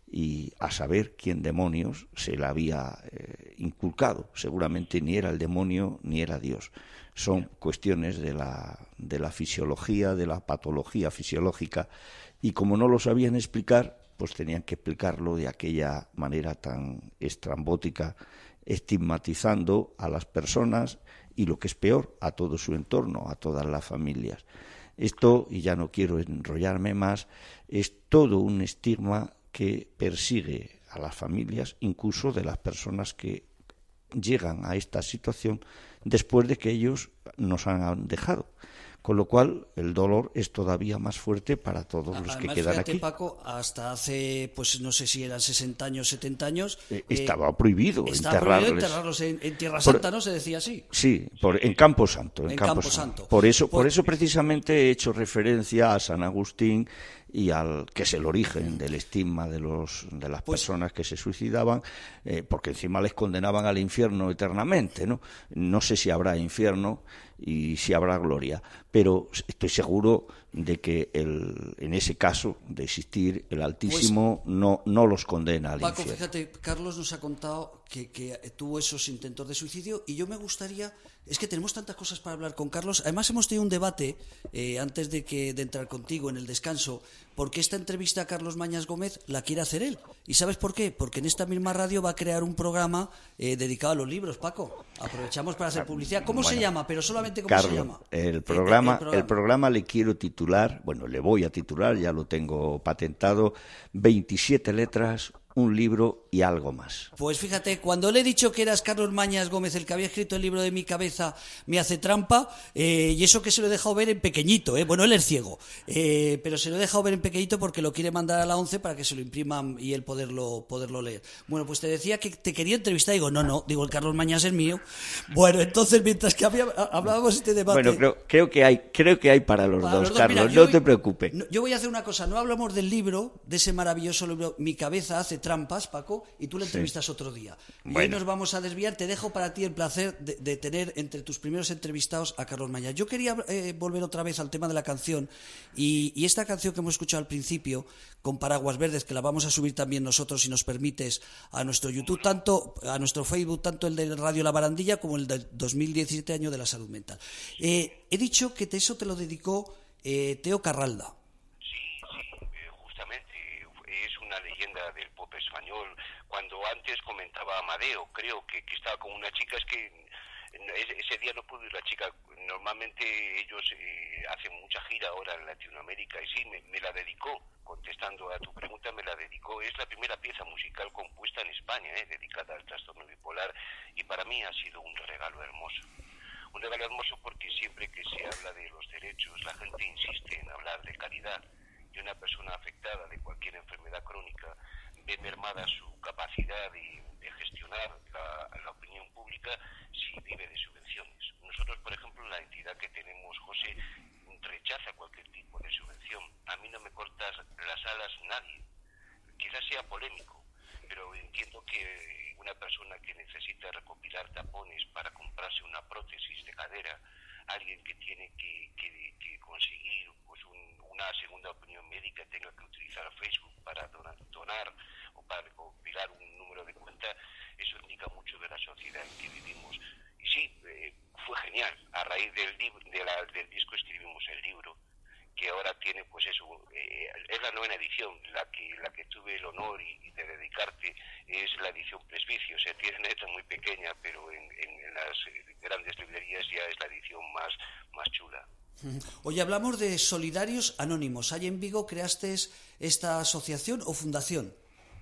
y a saber quién demonios se la había eh, inculcado. Seguramente ni era el demonio ni era Dios. Son cuestiones de la, de la fisiología, de la patología fisiológica, y como no lo sabían explicar, pues tenían que explicarlo de aquella manera tan estrambótica, estigmatizando a las personas y, lo que es peor, a todo su entorno, a todas las familias. Esto, y ya no quiero enrollarme más, es todo un estigma que persigue a las familias, incluso de las personas que llegan a esta situación después de que ellos nos han dejado. Con lo cual, el dolor es todavía más fuerte para todos los Además, que quedan fíjate, aquí. Paco, hasta hace, pues no sé si eran sesenta años, setenta años... Eh, eh, estaba prohibido estaba enterrarles. prohibido enterrarlos en, en Tierra Por- Santa, ¿no? Se decía así. Sí, por, en Campo Santo. En, En Campo, Campo Santo. Santo. Por eso, por Pues- eso precisamente he hecho referencia a San Agustín y al que es el origen del estigma de los de las Pues- personas que se suicidaban, eh, porque encima les condenaban al infierno eternamente, ¿no? No sé si habrá infierno y si habrá gloria, pero estoy seguro de que el, en ese caso de existir el Altísimo no no los condena al Paco, infierno. fíjate, Carlos nos ha contado que, que tuvo esos intentos de suicidio y yo me gustaría, es que tenemos tantas cosas para hablar con Carlos, además hemos tenido un debate eh, antes de que de entrar contigo en el descanso, porque esta entrevista a Carlos Mañas Gómez la quiere hacer él. ¿Y sabes por qué? Porque en esta misma radio va a crear un programa eh, dedicado a los libros, Paco. Aprovechamos para hacer publicidad. ¿Cómo Bueno, se llama? Pero solamente cómo Carlos, se llama. el programa, Eh, eh, el programa le quiero titular, bueno, le voy a titular, ya lo tengo patentado, veintisiete letras, un libro y algo más. Pues fíjate, cuando le he dicho que eras Carlos Mañas Gómez, el que había escrito el libro de Mi cabeza me hace trampa, eh, y eso que se lo he dejado ver en pequeñito, eh, bueno, él es ciego, eh, pero se lo he dejado ver en pequeñito porque lo quiere mandar a la ONCE para que se lo impriman y él poderlo, poderlo leer. Bueno, pues te decía que te quería entrevistar, digo, no, no, digo, el Carlos Mañas es mío. Bueno, entonces, mientras que había, hablábamos este debate... Bueno, creo, creo que hay, creo que hay para los Para dos, los dos, Carlos, mira, yo no voy- te preocupes. no, yo voy a hacer una cosa, no hablamos del libro, de ese maravilloso libro, Mi cabeza hace trampas, Paco, y tú le entrevistas otro día. Y hoy Bueno. nos vamos a desviar, te dejo para ti el placer de, de tener entre tus primeros entrevistados a Carlos Mañas. Yo quería eh, volver otra vez al tema de la canción, y, y esta canción que hemos escuchado al principio, con Paraguas Verdes, que la vamos a subir también nosotros, si nos permites, a nuestro YouTube, tanto a nuestro Facebook, tanto el de Radio La Barandilla como el del dos mil diecisiete, año de la salud mental. Eh, he dicho que te- eso te lo dedicó eh, Teo Carralda. Sí, sí, eh, justamente es una leyenda del pop español. Cuando antes comentaba Amadeo, creo que, que estaba con una chica, es que ese, ese día no pudo ir la chica. Normalmente ellos eh, hacen mucha gira ahora en Latinoamérica y sí, me, me la dedicó, contestando a tu pregunta, me la dedicó. Es la primera pieza musical compuesta en España, eh, dedicada al trastorno bipolar, y para mí ha sido un regalo hermoso. Un regalo hermoso porque siempre que se habla de los derechos, la gente insiste en hablar de calidad, y una persona afectada de cualquier enfermedad crónica ve mermada su capacidad de, de gestionar la, la opinión pública si vive de subvenciones. Nosotros, por ejemplo, la entidad que tenemos, José, rechaza cualquier tipo de subvención. A mí no me cortas las alas nadie. Quizás sea polémico, pero entiendo que una persona que necesita recopilar tapones para comprarse una prótesis de cadera, alguien que tiene que, que, que conseguir pues un, una segunda opinión médica, tenga que utilizar Facebook para donar, donar o para recopilar un número de cuenta, eso indica mucho de la sociedad en que vivimos. Y sí, eh, fue genial. A raíz del, de la, del disco escribimos el libro, que ahora tiene, pues eso, eh, es la novena edición, la que la que tuve el honor y, y de dedicarte es la edición Presbicio. O sea, tiene una letra muy pequeña, pero en, en, en las grandes librerías ya es la edición más, más chula. Hoy hablamos de Solidarios Anónimos. ¿Ahí en Vigo creaste esta asociación o fundación?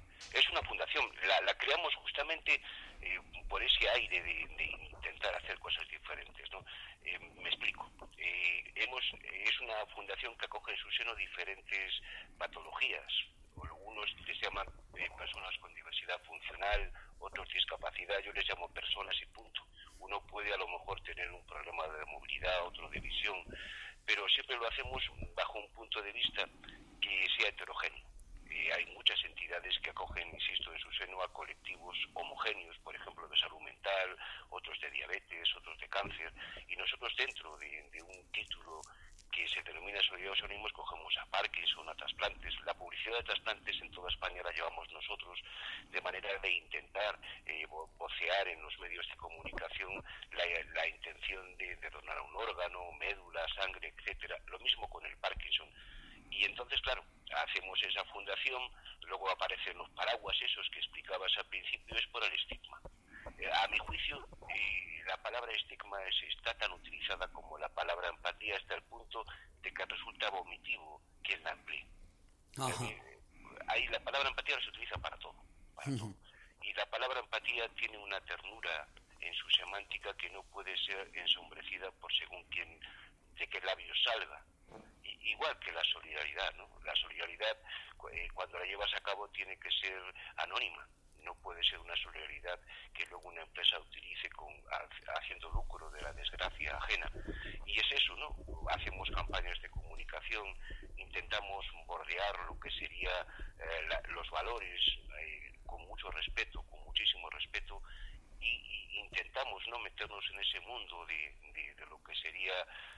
Es una fundación, la, la creamos justamente eh, por ese aire de, de intentar hacer cosas diferentes, ¿no? Eh, me explico. Eh, hemos, es una fundación que acoge en su seno diferentes patologías. Algunos les llaman eh, personas con diversidad funcional, otros discapacidad, yo les llamo personas y punto. Uno puede a lo mejor tener un problema de movilidad, otro de visión, pero siempre lo hacemos bajo un punto de vista que sea heterogéneo. Eh, hay muchas entidades que acogen, insisto, en su seno a colectivos homogéneos, por ejemplo, de salud mental, otros de diabetes, otros de cáncer, y nosotros dentro de, de un título que se denomina Solidarios Anónimos cogemos a Parkinson, a trasplantes. La publicidad de trasplantes en toda España la llevamos nosotros, de manera de intentar eh, vocear en los medios de comunicación la, la intención de, de donar un órgano, médula, sangre, etcétera. Lo mismo con el Parkinson. Y entonces, claro, hacemos esa fundación, luego aparecen los paraguas esos que explicabas al principio, es por el estigma. Eh, a mi juicio, eh, la palabra estigma es, está tan utilizada como la palabra empatía hasta el punto de que resulta vomitivo quien la emplee. Eh, ahí la palabra empatía se utiliza para todo, para todo. Y la palabra empatía tiene una ternura en su semántica que no puede ser ensombrecida por según quien de qué labios salga. Igual que la solidaridad, ¿no? La solidaridad, eh, cuando la llevas a cabo, tiene que ser anónima. No puede ser una solidaridad que luego una empresa utilice con, haciendo lucro de la desgracia ajena. Y es eso, ¿no? Hacemos campañas de comunicación, intentamos bordear lo que sería eh, la, los valores eh, con mucho respeto, con muchísimo respeto, y, y intentamos no meternos en ese mundo de, de, de lo que sería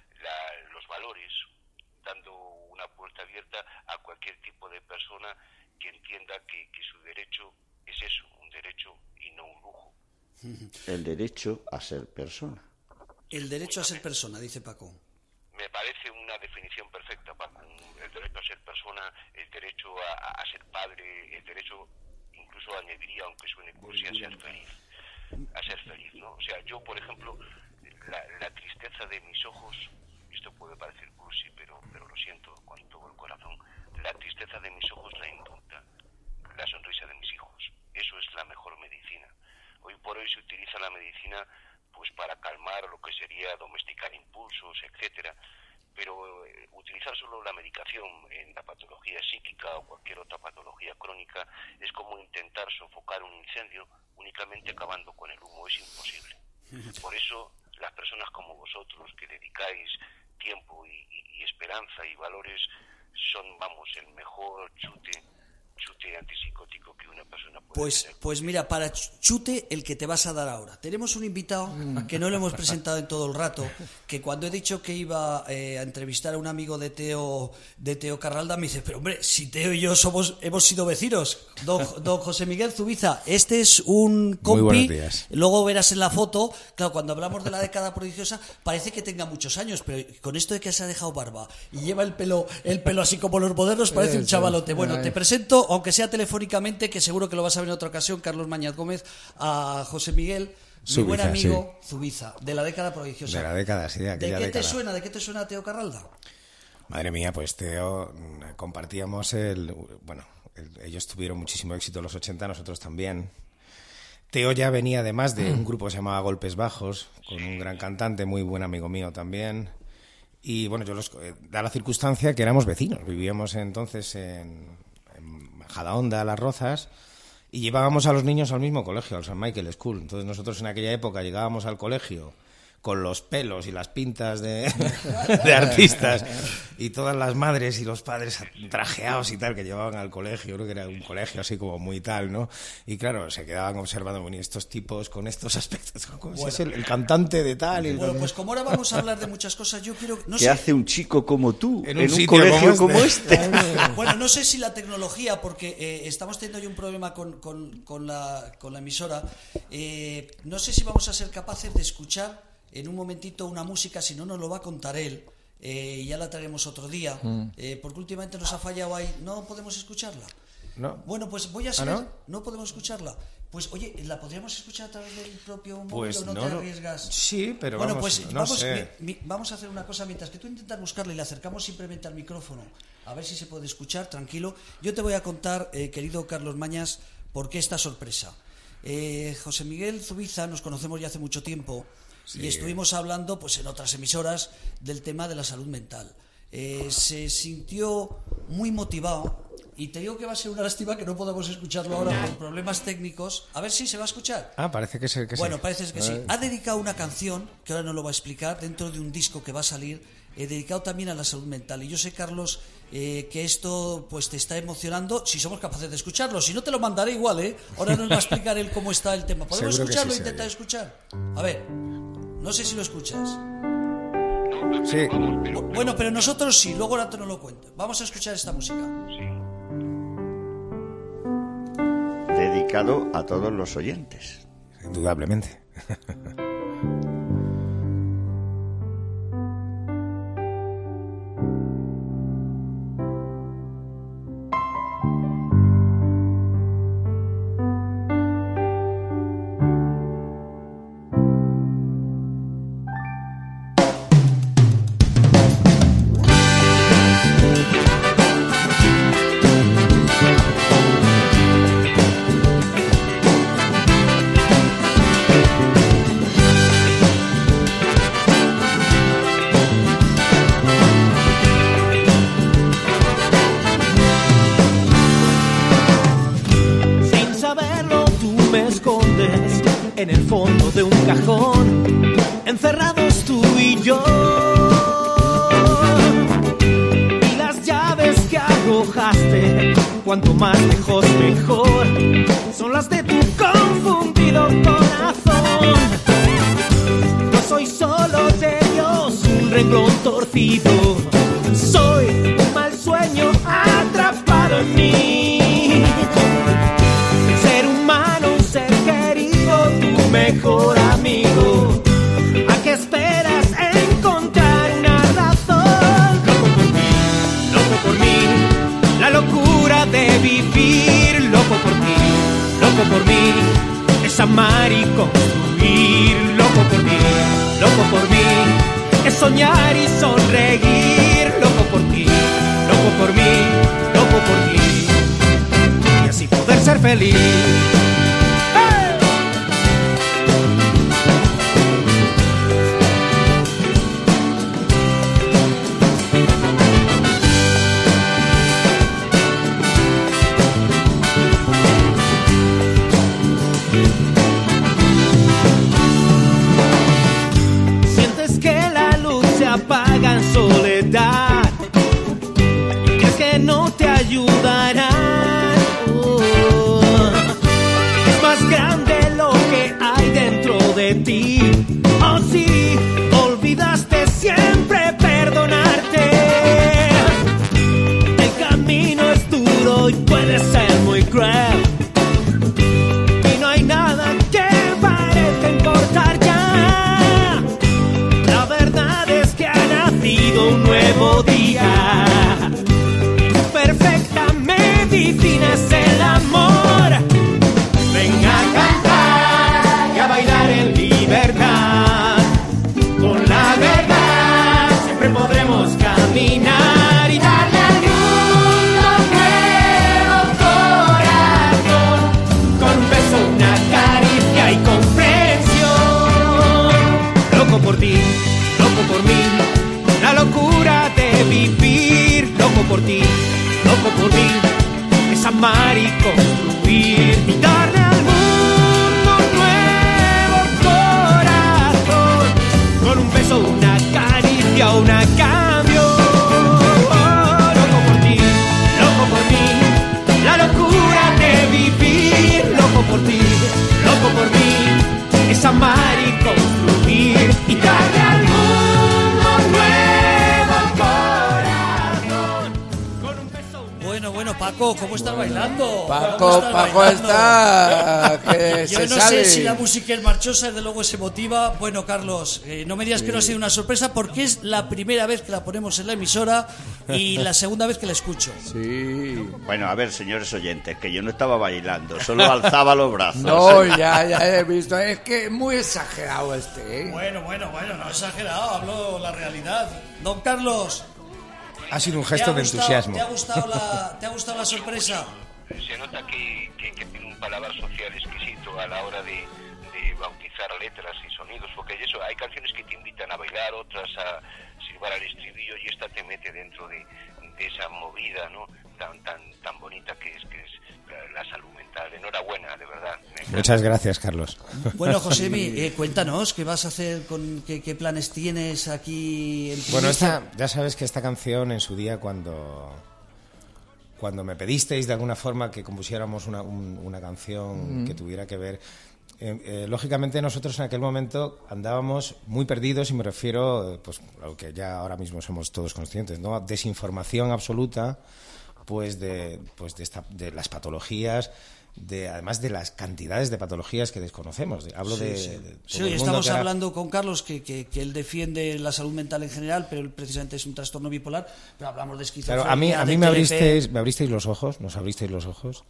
la, los valores, dando una puerta abierta a cualquier tipo de persona que entienda que, que su derecho es eso, un derecho y no un lujo. El derecho a ser persona. El derecho a ser persona, dice Paco. Me parece una definición perfecta, Paco. El derecho a ser persona, el derecho a, a ser padre, el derecho, incluso añadiría, aunque suene cursi, a ser feliz. A ser feliz, ¿no? O sea, yo, por ejemplo, la, la tristeza de mis ojos, esto puede parecer cursi, pero, pero lo siento con todo el corazón, la tristeza de mis ojos la indulta la sonrisa de mis hijos. Eso es la mejor medicina. Hoy por hoy se utiliza la medicina pues para calmar lo que sería domesticar impulsos, etcétera, pero eh, utilizar solo la medicación en la patología psíquica o cualquier otra patología crónica es como intentar sofocar un incendio únicamente acabando con el humo. Es imposible. Por eso las personas como vosotros que dedicáis tiempo y, y, y esperanza y valores son, vamos, el mejor chute chute antipsicótico que una persona puede pues, tener. Pues mira, para chute el que te vas a dar ahora. Tenemos un invitado que no lo hemos presentado en todo el rato, que cuando he dicho que iba eh, a entrevistar a un amigo de Teo de Teo Carralda, me dice, pero hombre, si Teo y yo somos hemos sido vecinos. Don, don José Miguel Zubiza, este es un compi. Muy buenos días. Luego verás en la foto, claro, cuando hablamos de la década prodigiosa, parece que tenga muchos años, pero con esto de que se ha dejado barba y lleva el pelo, el pelo así como los modernos, parece un chavalote. Bueno, te presento, aunque sea telefónicamente, que seguro que lo vas a ver en otra ocasión, Carlos Mañaz Gómez, a José Miguel, Zubiza, mi buen amigo, sí. Zubiza, de la década prodigiosa. De la década, sí, de aquella ¿De qué década. te suena? ¿De qué te suena Teo Carralda? Madre mía, pues Teo, compartíamos el... Bueno, el, ellos tuvieron muchísimo éxito en los ochenta, nosotros también. Teo ya venía además de un grupo que se llamaba Golpes Bajos, con un gran cantante, muy buen amigo mío también. Y bueno, yo los, da la circunstancia que éramos vecinos, vivíamos entonces en... Majadahonda, Las Rozas, y llevábamos a los niños al mismo colegio, al San Michael School. Entonces nosotros en aquella época llegábamos al colegio con los pelos y las pintas de, de artistas y todas las madres y los padres trajeados y tal que llevaban al colegio, creo que era un colegio así como muy tal, ¿no? Y claro, se quedaban observando, bueno, estos tipos con estos aspectos, como si Bueno. es el, el cantante de tal y el Bueno, pues como ahora vamos a hablar de muchas cosas, yo quiero... No ¿Qué sé, hace un chico como tú En en un un, sitio colegio como como este? este? bueno, no sé si la tecnología, porque eh, estamos teniendo ya un problema con, con, con, la, con la emisora, eh, no sé si vamos a ser capaces de escuchar en un momentito una música, si no nos lo va a contar él, eh, y ya la traeremos otro día, Mm. eh, porque últimamente nos ha fallado ahí, no podemos escucharla. No. Bueno, pues voy a ¿Ah, saber, no? no podemos escucharla. Pues oye, ¿la podríamos escuchar a través del propio móvil Pues o no, no, te no. arriesgas? Sí, pero bueno, vamos, pues no vamos, sé. mi- mi- vamos a hacer una cosa, mientras que tú intentas buscarla y le acercamos simplemente al micrófono, a ver si se puede escuchar, tranquilo. Yo te voy a contar, eh, querido Carlos Mañas, por qué esta sorpresa. Eh, José Miguel Zubiza, nos conocemos ya hace mucho tiempo y estuvimos hablando pues en otras emisoras del tema de la salud mental. Eh, se sintió muy motivado y te digo que va a ser una lástima que no podamos escucharlo ahora por problemas técnicos. A ver si se va a escuchar. Ah, parece que, se, que Bueno, sí. parece que A sí. ver. Ha dedicado una canción, que ahora no lo va a explicar, dentro de un disco que va a salir, eh, dedicado también a la salud mental. Y yo sé, Carlos, eh, que esto pues te está emocionando, si somos capaces de escucharlo. Si no, te lo mandaré igual, ¿eh? Ahora nos va a explicar él cómo está el tema. ¿Podemos Seguro que escucharlo? sí se Intentar oye. escuchar. A ver, no sé si lo escuchas. Sí. Bu- Bueno, pero nosotros sí, luego ahora te nos lo cuento. Vamos a escuchar esta música. Dedicado a todos los oyentes. Indudablemente. Sin saberlo tú me escondes en el fondo de un cajón, encerrados tú y yo. Y las llaves que arrojaste, cuanto más lejos mejor, son las de tu confundido corazón. No soy solo de Dios un renglón torcido, soy un mal sueño atrapado en mí. Ser humano, un ser querido, tu mejor amigo. ¿A qué esperas encontrar una razón? Loco por mí, loco por mí, la locura de vivir. Loco por ti, loco por mí, es amar y construir. Loco por mí, loco por mí, es soñar y sonreír. Loco por ti, loco por mí, loco por ti, y así poder ser feliz. ¡Hey! Sientes que la luz se apaga en soledad y crees que no te ayudarán. Oh. Es más grande lo que hay dentro de ti. Oh sí, olvidaste siempre perdonarte. El camino es duro y puede ser muy cruel, y no hay nada que parezca importar ya. La verdad es que ha nacido un nuevo día. Tu perfecta medicina es el amor. Ven a cantar y a bailar en libertad. Con la verdad siempre podremos caminar y darle al mundo un nuevo corazón. Con un beso, una caricia y comprensión. Loco por ti, loco por mí, la locura de vivir. Loco por ti, loco por mí, es amar y construir y darle al mundo un nuevo corazón. Paco, ¿cómo estás bailando? Paco, ¿Cómo estás Paco bailando? está que Yo se no sale. sé si la música es marchosa, desde luego se motiva. Bueno, Carlos, eh, no me digas que no ha sido una sorpresa porque es la primera vez que la ponemos en la emisora y la segunda vez que la escucho. Sí. Bueno, a ver, señores oyentes, que yo no estaba bailando, solo alzaba los brazos. No, ya, ya he visto. Es que es muy exagerado este, ¿eh? Bueno, bueno, bueno, no he exagerado, hablo la realidad. Don Carlos, Ha sido un ¿te gesto ha de gustado- entusiasmo. ¿te ha gustado la, ¿te ha gustado la sorpresa? Se nota que, que, que tiene un paladar social exquisito a la hora de, de bautizar letras y sonidos, porque eso, hay canciones que te invitan a bailar, otras a silbar al estribillo, y esta te mete dentro de, de esa movida, ¿no? Tan, tan, tan bonita que es, que es la, la salud mental. Enhorabuena, de verdad. Me encanta. Muchas gracias, Carlos. Bueno, Josemi, eh, cuéntanos, ¿qué vas a hacer? Con, qué, ¿Qué planes tienes aquí en Bueno, Primicia? esta, ya sabes que esta canción en su día cuando cuando me pedisteis de alguna forma que compusiéramos una, un- una canción que tuviera que ver, eh, eh, lógicamente nosotros en aquel momento andábamos muy perdidos y me refiero, eh, pues a lo que ya ahora mismo somos todos conscientes, ¿no? A desinformación absoluta, pues de, pues de, esta, de las patologías, de además de las cantidades de patologías que desconocemos. De- Hablo de, de todo Sí, el hoy mundo estamos que ahora- hablando con Carlos que, que, que él defiende la salud mental en general, pero él precisamente es un trastorno bipolar, pero hablamos de esquizofrenia. Claro, a mí, a de mí me, T L P. abristeis, me abristeis los ojos, nos abristeis los ojos,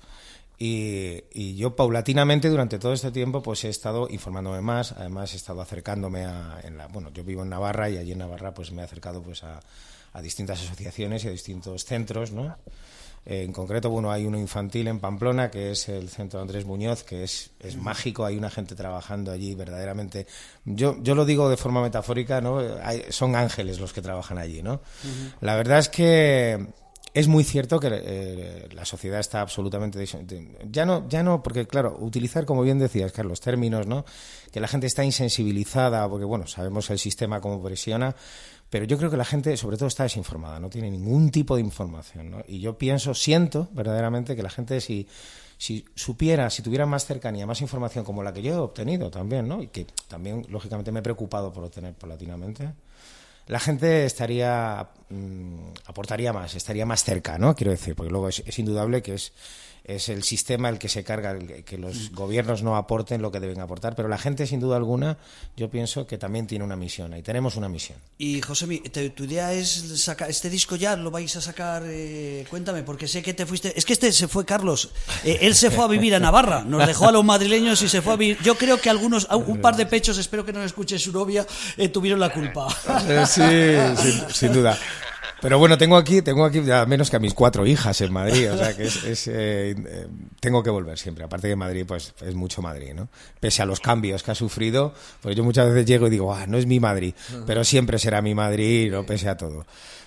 y, y yo paulatinamente durante todo este tiempo pues he estado informándome más, además he estado acercándome a, en la, bueno, yo vivo en Navarra y allí en Navarra pues me he acercado pues a, a distintas asociaciones y a distintos centros, ¿no? Eh, en concreto, bueno, hay uno infantil en Pamplona, que es el Centro Andrés Muñoz, que es, es mágico, hay una gente trabajando allí verdaderamente. Yo, yo lo digo de forma metafórica, ¿no? Hay- son ángeles los que trabajan allí, ¿no? La verdad es que es muy cierto que eh, la sociedad está absolutamente des- de- ya no ya no porque claro, utilizar, como bien decías, Carlos, términos, ¿no? Que la gente está insensibilizada porque bueno, sabemos el sistema cómo presiona, pero yo creo que la gente sobre todo está desinformada, no tiene ningún tipo de información, ¿no? Y yo pienso, siento verdaderamente que la gente si si supiera, si tuviera más cercanía, más información como la que yo he obtenido también, ¿no? Y que también lógicamente me he preocupado por obtener paulatinamente, la gente estaría mm, aportaría más, estaría más cerca, ¿no? Quiero decir, porque luego es, es indudable que es, es el sistema el que se carga, el que los gobiernos no aporten lo que deben aportar, pero la gente, sin duda alguna, yo pienso que también tiene una misión, y tenemos una misión. Y Josemi, te- tu idea es sacar este disco ya, lo vais a sacar, eh, cuéntame, porque sé que te fuiste, es que este se fue Carlos, eh, él se fue a vivir a Navarra, nos dejó a los madrileños y se fue a vivir, yo creo que algunos, un par de pechos, espero que no lo escuche su novia, eh, tuvieron la culpa. Eh, sí, sin, sin duda. Pero bueno, tengo aquí, tengo aquí ya menos que a mis cuatro hijas en Madrid, o sea que es, es, eh, eh, tengo que volver siempre. Aparte que Madrid, pues es mucho Madrid, ¿no? Pese a los cambios que ha sufrido, pues yo muchas veces llego y digo, ah, no es mi Madrid, pero siempre será mi Madrid, ¿no? Pese a todo.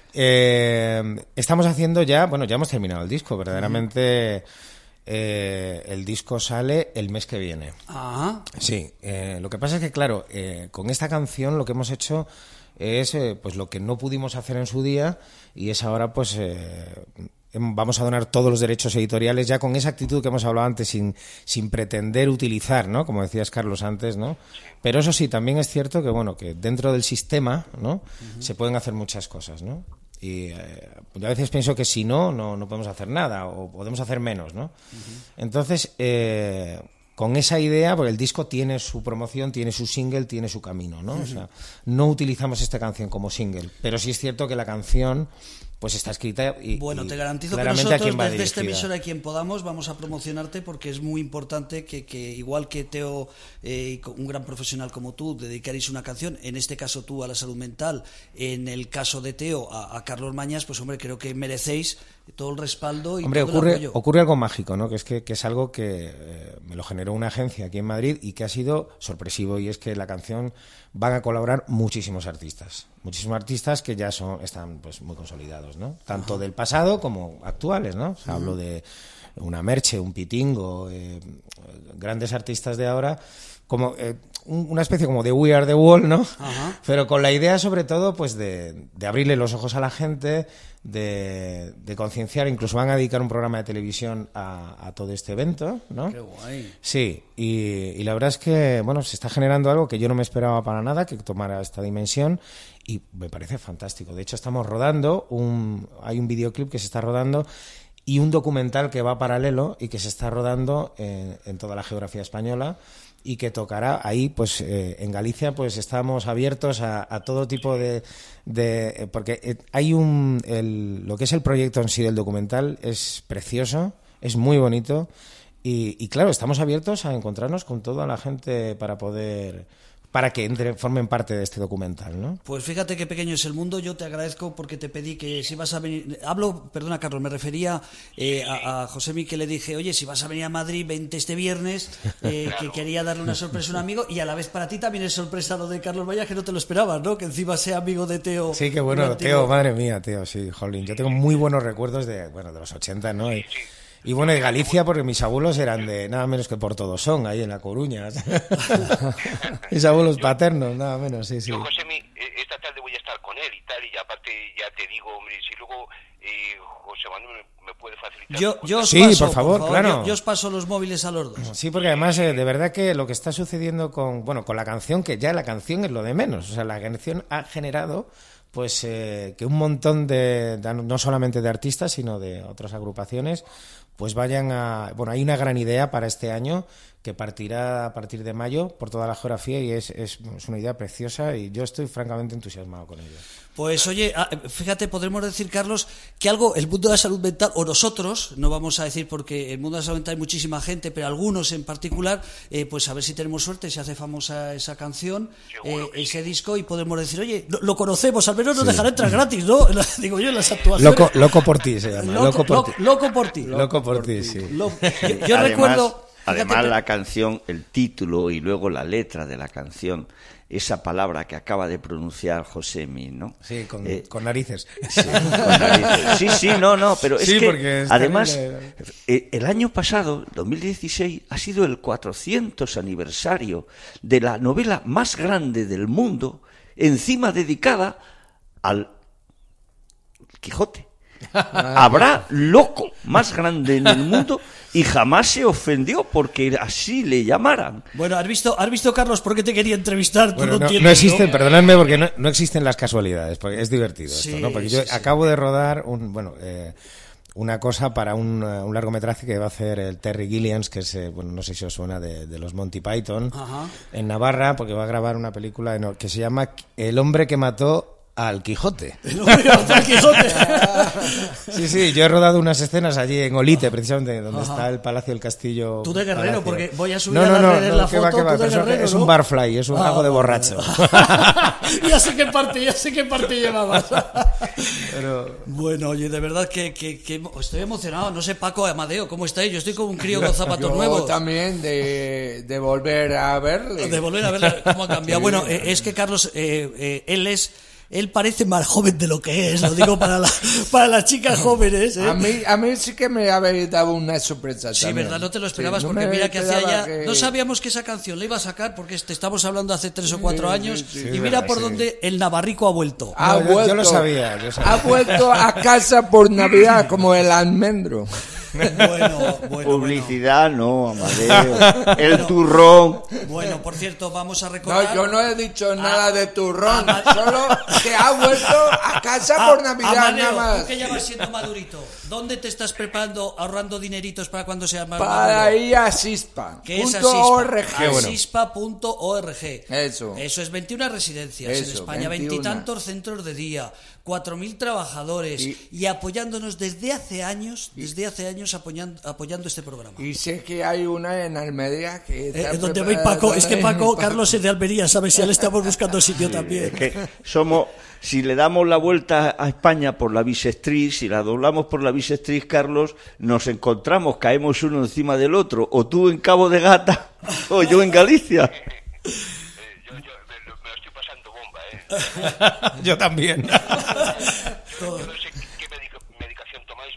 Eh, estamos haciendo ya, bueno, ya hemos terminado el disco, verdaderamente. Eh, el disco sale el mes que viene. Ajá. Sí, eh, lo que pasa es que, claro, eh, con esta canción lo que hemos hecho es eh, pues lo que no pudimos hacer en su día, y es ahora pues eh, em- vamos a donar todos los derechos editoriales ya con esa actitud que hemos hablado antes, sin, sin pretender utilizar, ¿no? Como decías, Carlos, antes, ¿no? Pero eso sí, también es cierto que, bueno, que dentro del sistema, ¿no? Se pueden hacer muchas cosas, ¿no? Y eh, yo a veces pienso que si no, no, no podemos hacer nada, o podemos hacer menos, ¿no? Entonces, eh, con esa idea, porque el disco tiene su promoción, tiene su single, tiene su camino, ¿no? O sea, no utilizamos esta canción como single, pero sí es cierto que la canción pues está escrita y Bueno, y te garantizo que claramente a nosotros quién va desde esta dirigida. emisora y quien podamos vamos a promocionarte porque es muy importante que, que igual que Teo, eh, un gran profesional como tú, dedicaréis una canción, en este caso tú a la salud mental, en el caso de Teo a, a Carlos Mañas, pues hombre, creo que merecéis todo el respaldo y Hombre, todo ocurre, el apoyo. ocurre algo mágico, ¿no? Que es que, que es algo que eh, me lo generó una agencia aquí en Madrid y que ha sido sorpresivo, y es que la canción van a colaborar muchísimos artistas, muchísimos artistas que ya son están pues muy consolidados, ¿no? Tanto del pasado como actuales, ¿no? O sea, hablo de una Merche, un Pitingo, eh, grandes artistas de ahora, como eh, un- una especie como de We Are the Wall, ¿no? Ajá. Pero con la idea sobre todo pues de, de abrirle los ojos a la gente, de, de concienciar, incluso van a dedicar un programa de televisión a, a todo este evento, ¿no? Qué guay. Sí, y, y la verdad es que, bueno, se está generando algo que yo no me esperaba para nada, que tomara esta dimensión, y me parece fantástico. De hecho, estamos rodando, un, hay un videoclip que se está rodando, y un documental que va paralelo y que se está rodando en, en toda la geografía española y que tocará ahí, pues eh, en Galicia pues estamos abiertos a, a todo tipo de... de porque eh, hay un... El, lo que es el proyecto en sí del documental es precioso, es muy bonito y, y claro, estamos abiertos a encontrarnos con toda la gente para poder... para que entre, formen parte de este documental, ¿no? Pues fíjate qué pequeño es el mundo. Yo te agradezco porque te pedí que si vas a venir... Hablo, perdona, Carlos, me refería eh, a, a Josemi, que le dije, oye, si vas a venir a Madrid, vente este viernes, eh, que quería darle una sorpresa a un amigo, y a la vez para ti también es sorpresa lo de Carlos Valla, que no te lo esperabas, ¿no? Que encima sea amigo de Teo. Sí, qué bueno, Teo, madre mía, Teo, sí, jolín. Yo tengo muy buenos recuerdos de, bueno, de los ochenta, ¿no? Y, Y bueno, de Galicia, porque mis abuelos eran de nada menos que Portodosón, ahí en La Coruña. Mis abuelos paternos, nada menos, sí, sí. Yo, Josemi, esta tarde voy a estar con él y tal, y aparte ya te digo, hombre, si luego eh, José Manuel me puede facilitar... Yo, yo os sí, paso, por favor, por favor, claro. Yo, yo os paso los móviles a los dos. Sí, porque además, eh, de verdad que lo que está sucediendo con, bueno, con la canción, que ya la canción es lo de menos, o sea, la canción ha generado... pues eh, que un montón de, de, no solamente de artistas, sino de otras agrupaciones, pues vayan a... Bueno, hay una gran idea para este año que partirá a partir de mayo por toda la geografía y es, es, es una idea preciosa y yo estoy francamente entusiasmado con ello. Pues oye, fíjate, podremos decir, Carlos, que algo, el mundo de la salud mental, o nosotros, no vamos a decir porque el mundo de la salud mental hay muchísima gente, pero algunos en particular, eh, pues a ver si tenemos suerte, se hace famosa esa canción, eh, ese disco, y podemos decir, oye, lo, lo conocemos, al menos nos sí. dejará entrar gratis, ¿no? Digo yo, en las actuaciones. Loco, loco por ti se llama. Loco, loco, por, loco, ti. loco por ti. Loco por ti, sí. Lo, yo yo además, recuerdo... Además, fíjate, la canción, el título y luego la letra de la canción, esa palabra que acaba de pronunciar Josemi, ¿no? Sí, con, eh, con narices. Sí, con narices. Sí, sí, no, no, pero es sí, que es además terrible. eh, el año pasado, dos mil dieciséis, ha sido el cuatrocientos aniversario de la novela más grande del mundo, encima dedicada al Quijote. Habrá loco más grande en el mundo y jamás se ofendió porque así le llamaran. Bueno, ¿has visto, has visto Carlos, por qué te quería entrevistar? Bueno, no, no, entiendes, no existen, ¿no? perdonadme, porque no, no existen las casualidades, porque es divertido sí, esto, ¿no? Porque sí, yo sí. acabo de rodar un, bueno, eh, una cosa para un, un largometraje que va a hacer el Terry Gilliams, que es, eh, bueno, no sé si os suena, de, de los Monty Python, Ajá. en Navarra, porque va a grabar una película en, que se llama El hombre que mató al Quijote. El hombre que mató al Quijote. Sí, sí, yo he rodado unas escenas allí en Olite, precisamente, donde Ajá. está el Palacio del Castillo. Tú de guerrero, Palacio. porque voy a subir no, a no, las no, redes no, la que va, foto, que va, tú de pero guerrero, es ¿no? un barfly, es un Ah, algo de borracho. ya sé qué parte, ya sé qué parte llevabas. Pero... Bueno, oye, de verdad que, que, que estoy emocionado. No sé, Paco, Amadeo, ¿cómo estáis? Yo estoy como un crío con zapatos Yo nuevos. también de, de volver a verle. De volver a ver cómo ha cambiado. Sí. Bueno, eh, es que Carlos, eh, eh, él es... Él parece más joven de lo que es, lo digo para, la, para las chicas jóvenes. ¿eh? A mí, a mí sí que me habéis dado una sorpresa. Sí, también. verdad, no te lo esperabas, Sí, no porque me mira que hacía esperaba ya... que- No sabíamos que esa canción la iba a sacar, porque te estamos hablando hace tres o cuatro Sí, años, sí, sí. y Sí, mira verdad, por sí. dónde el Navarrico ha vuelto. Ha No, yo- yo vuelto, lo sabía, yo sabía. Ha vuelto a casa por Navidad como el almendro. Bueno, bueno, Publicidad, no, Amadeo. El turrón. bueno. Bueno, por cierto, vamos a recordar... No, yo no he dicho nada de turrón, ah, solo que ha vuelto a casa Ah, por Navidad, Amadeo, nada más. tú que ya vas siendo madurito, ¿dónde te estás preparando, ahorrando dineritos para cuando seas más Para maduro? ir a Sispa. Que es punto org. asispa punto org. Eso. Eso es veintiuna residencias en Eso, España, veintiuna. veintitantos centros de día, cuatro mil trabajadores y, Y- apoyándonos desde hace años, desde hace años apoyando, apoyando este programa. Y sé que hay una en Almería que Eh, está donde preparada veis Paco, es que también Paco, para- Carlos es de Almería, ¿sabes? Si ya le estamos buscando sitio también. Es que somos, si le damos la vuelta a España por la bisectriz, si la doblamos por la bisectriz, Carlos, nos encontramos, caemos uno encima del otro, o tú en Cabo de Gata, o yo en Galicia. Eh, yo, yo me, lo- me lo estoy pasando bomba, ¿eh? Yo también. Yo no sé qué, qué medica- medicación tomáis.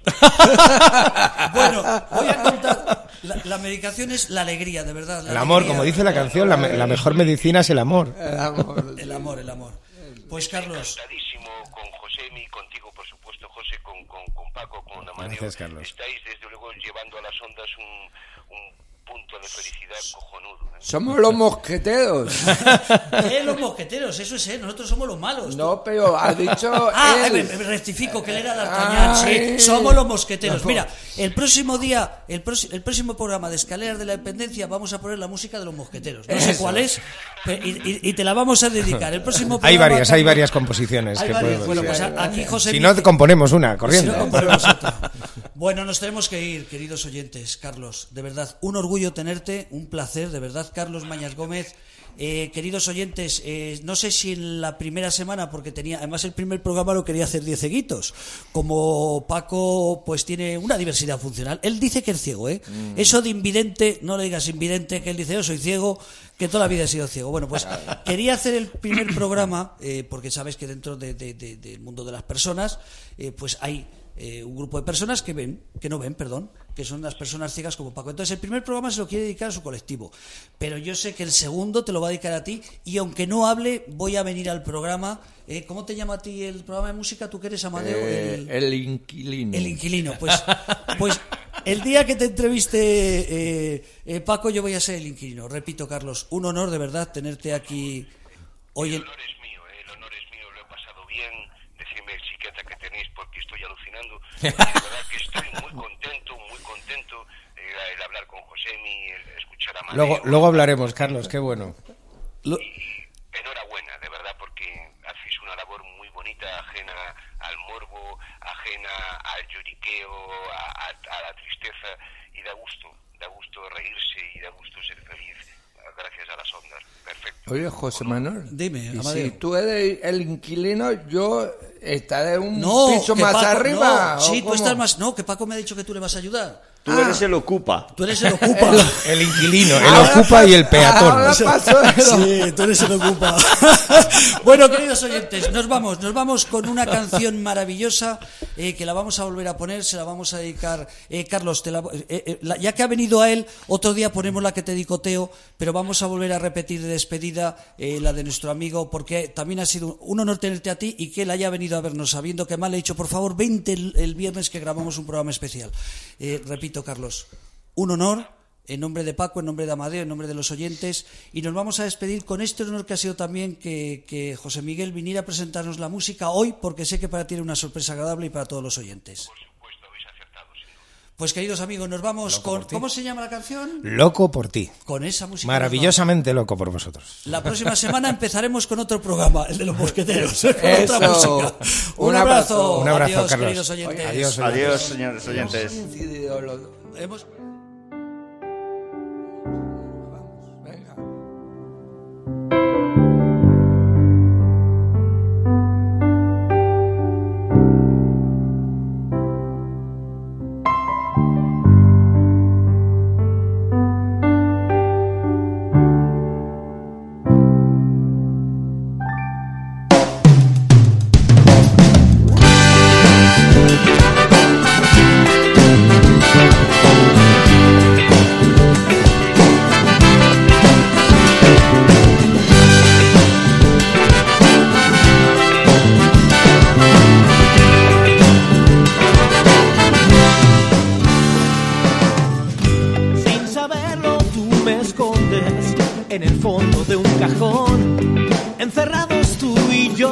Bueno, voy a contar. La, la medicación es la alegría, de verdad. la El amor, alegría. como dice la canción, la, me- la mejor medicina es el amor. El amor. El amor, el amor. Pues Carlos, Encantadísimo con Josemi, contigo, por supuesto, José, con, con, con Paco, con Amadeo. Gracias, Carlos. Estáis, desde luego, llevando a las ondas un, un punto de felicidad cojonudo. ¿eh? Somos los mosqueteros. Eh, los mosqueteros, eso es, eh, nosotros somos los malos. No, pero ha dicho Ah, él. me, me rectifico, que él era D'Artagnan, Ay. sí, somos los mosqueteros. Mira, el próximo día, el, próximo, el próximo programa de Escaleras de la Dependencia vamos a poner la música de los mosqueteros. No sé Eso. cuál es, pe- y, y- y te la vamos a dedicar. El próximo Hay programa, varias, hay Carlos- varias composiciones hay que varias. podemos- Bueno, pues a- aquí José Si Miguel- no, componemos una, Si corriendo. no, componemos otra. Bueno, nos tenemos que ir, queridos oyentes. Carlos, de verdad, un orgullo tenerte, un placer, de verdad, Carlos Mañas Gómez. Eh, queridos oyentes, eh, no sé si en la primera semana, porque tenía, además el primer programa lo quería hacer diez ceguitos. Como Paco, pues tiene una diversidad funcional. Él dice que es ciego, ¿eh? Mm. Eso de invidente, no le digas invidente, que él dice yo soy ciego, que toda la vida he sido ciego. Bueno, pues quería hacer el primer programa, eh, porque sabes que dentro de, de, de, del mundo de las personas, eh, pues hay eh, un grupo de personas que ven, que no ven, perdón, que son las personas ciegas como Paco. Entonces el primer programa se lo quiere dedicar a su colectivo, pero yo sé que el segundo te lo va a dedicar a ti, y aunque no hable, voy a venir al programa. Eh, ¿Cómo te llama a ti el programa de música? ¿Tú que eres Amadeo? Eh, el, el inquilino. el inquilino. Pues, pues el día que te entreviste, eh, eh, Paco, yo voy a ser el inquilino. Repito, Carlos, un honor de verdad tenerte aquí hoy. El En... honor es mío, ¿eh? El honor es mío, lo he pasado bien. Decime el psiquiatra que tenéis porque estoy alucinando. Y de verdad que estoy muy contento, muy contento eh, el hablar con Josemi, el escuchar a Amadeo. Luego, luego hablaremos, Carlos, qué bueno. Lo- Y enhorabuena, de verdad, porque hacéis una labor muy bonita, ajena al morbo, ajena al lloriqueo, a, a, a la tristeza, y da gusto, da gusto reírse y da gusto ser feliz gracias a las ondas. Perfecto. Oye, José Manuel. Dime, y Amadeo. si tú eres el inquilino, yo estaré un No, piso que más Paco- arriba. no, ¿o sí, tú cómo? estás más. No, que Paco me ha dicho que tú le vas a ayudar. Tú eres el ocupa. Tú eres el ocupa. El inquilino, el Ahora ocupa y el peatón. Ahora paso de lo- Sí, tú eres el ocupa. Bueno, queridos oyentes, nos vamos, nos vamos con una canción maravillosa eh, que la vamos a volver a poner, se la vamos a dedicar. Eh, Carlos, te la- eh, eh, la- ya que ha venido a él, otro día ponemos la que te dedico, Teo, pero vamos a volver a repetir de despedida eh, la de nuestro amigo, porque también ha sido un honor tenerte a ti y que él haya venido a vernos, sabiendo que mal le he dicho, por favor, vente el, el viernes que grabamos un programa especial. Eh, repito, Carlos, un honor, en nombre de Paco, en nombre de Amadeo, en nombre de los oyentes, y nos vamos a despedir con este honor que ha sido también que, que José Miguel viniera a presentarnos la música hoy, porque sé que para ti era una sorpresa agradable y para todos los oyentes. Por supuesto, habéis acertado, sin duda. Pues queridos amigos, nos vamos con... ¿Cómo se llama la canción? Loco por ti. Con esa música. Maravillosamente loco por vosotros. La próxima semana empezaremos con otro programa, el de los mosqueteros, con Eso. otra música. Un, Un abrazo. abrazo. Un abrazo, Adiós, Carlos. queridos oyentes. Adiós. Adiós, señores oyentes. Incidido los- Hemos... Venga. Sin saberlo tú me escondes en el fondo de un cajón, encerrados tú y yo.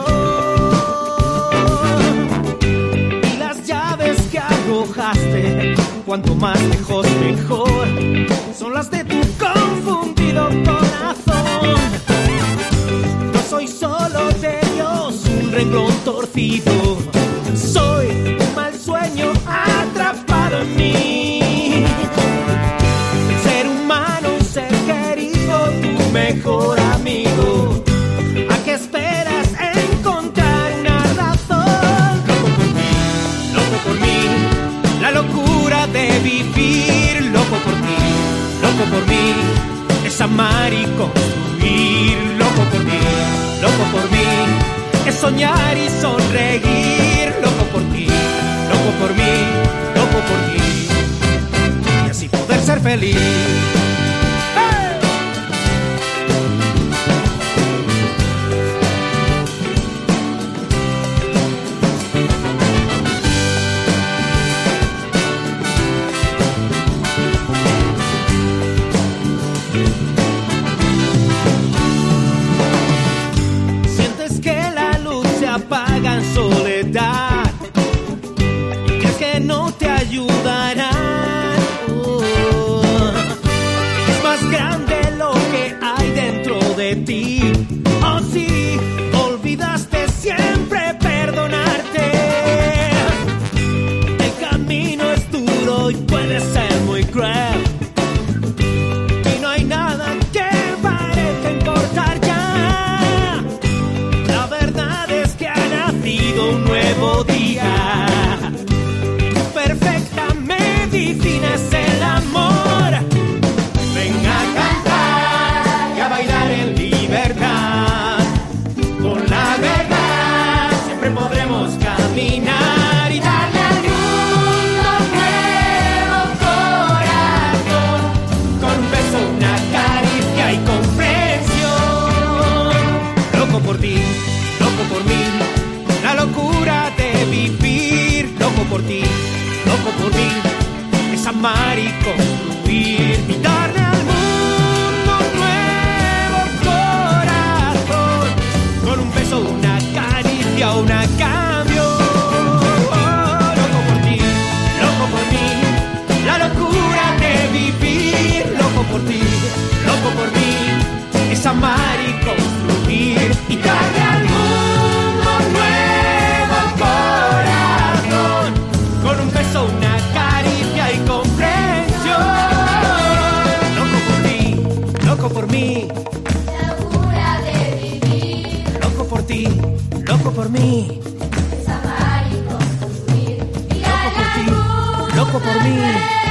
Y las llaves que arrojaste, cuanto más lejos mejor, son las de tu confundido corazón. No soy solo de Dios, un renglón torcido, soy un mal sueño atrapado en mí. Ser humano, un ser querido, tu mejor amigo. ¿A qué esperas encontrar una razón? Loco por mí, la locura de vivir. Loco por ti, loco por mí, es amar y construir. Loco por mí, loco por mí, es soñar y sonreír. Loco por ti, loco por mí, loco por ti, y así poder ser feliz. ¡Hey! lo diga. Tu perfecta medicina es el amor. Venga a cantar y a bailar en libertad. Con la verdad siempre podremos caminar y darle al mundo nuevo corazón. Con un beso, una caricia y comprensión. Loco por ti, loco por mí, la locura de vivir. Loco por ti, loco por mí, es amar y construir y darle al mundo nuevo corazón. Con un beso, una caricia, una cambio. Oh, loco por ti, loco por mí, la locura de vivir. Loco por ti, loco por mí, es amar y construir y darle al mundo nuevo corazón. Con un beso, una caricia y comprensión. Loco por ti, loco por mí, La locura de vivir, loco por ti, loco por mí. es amar y construir. Y Loco por ti, loco por mí.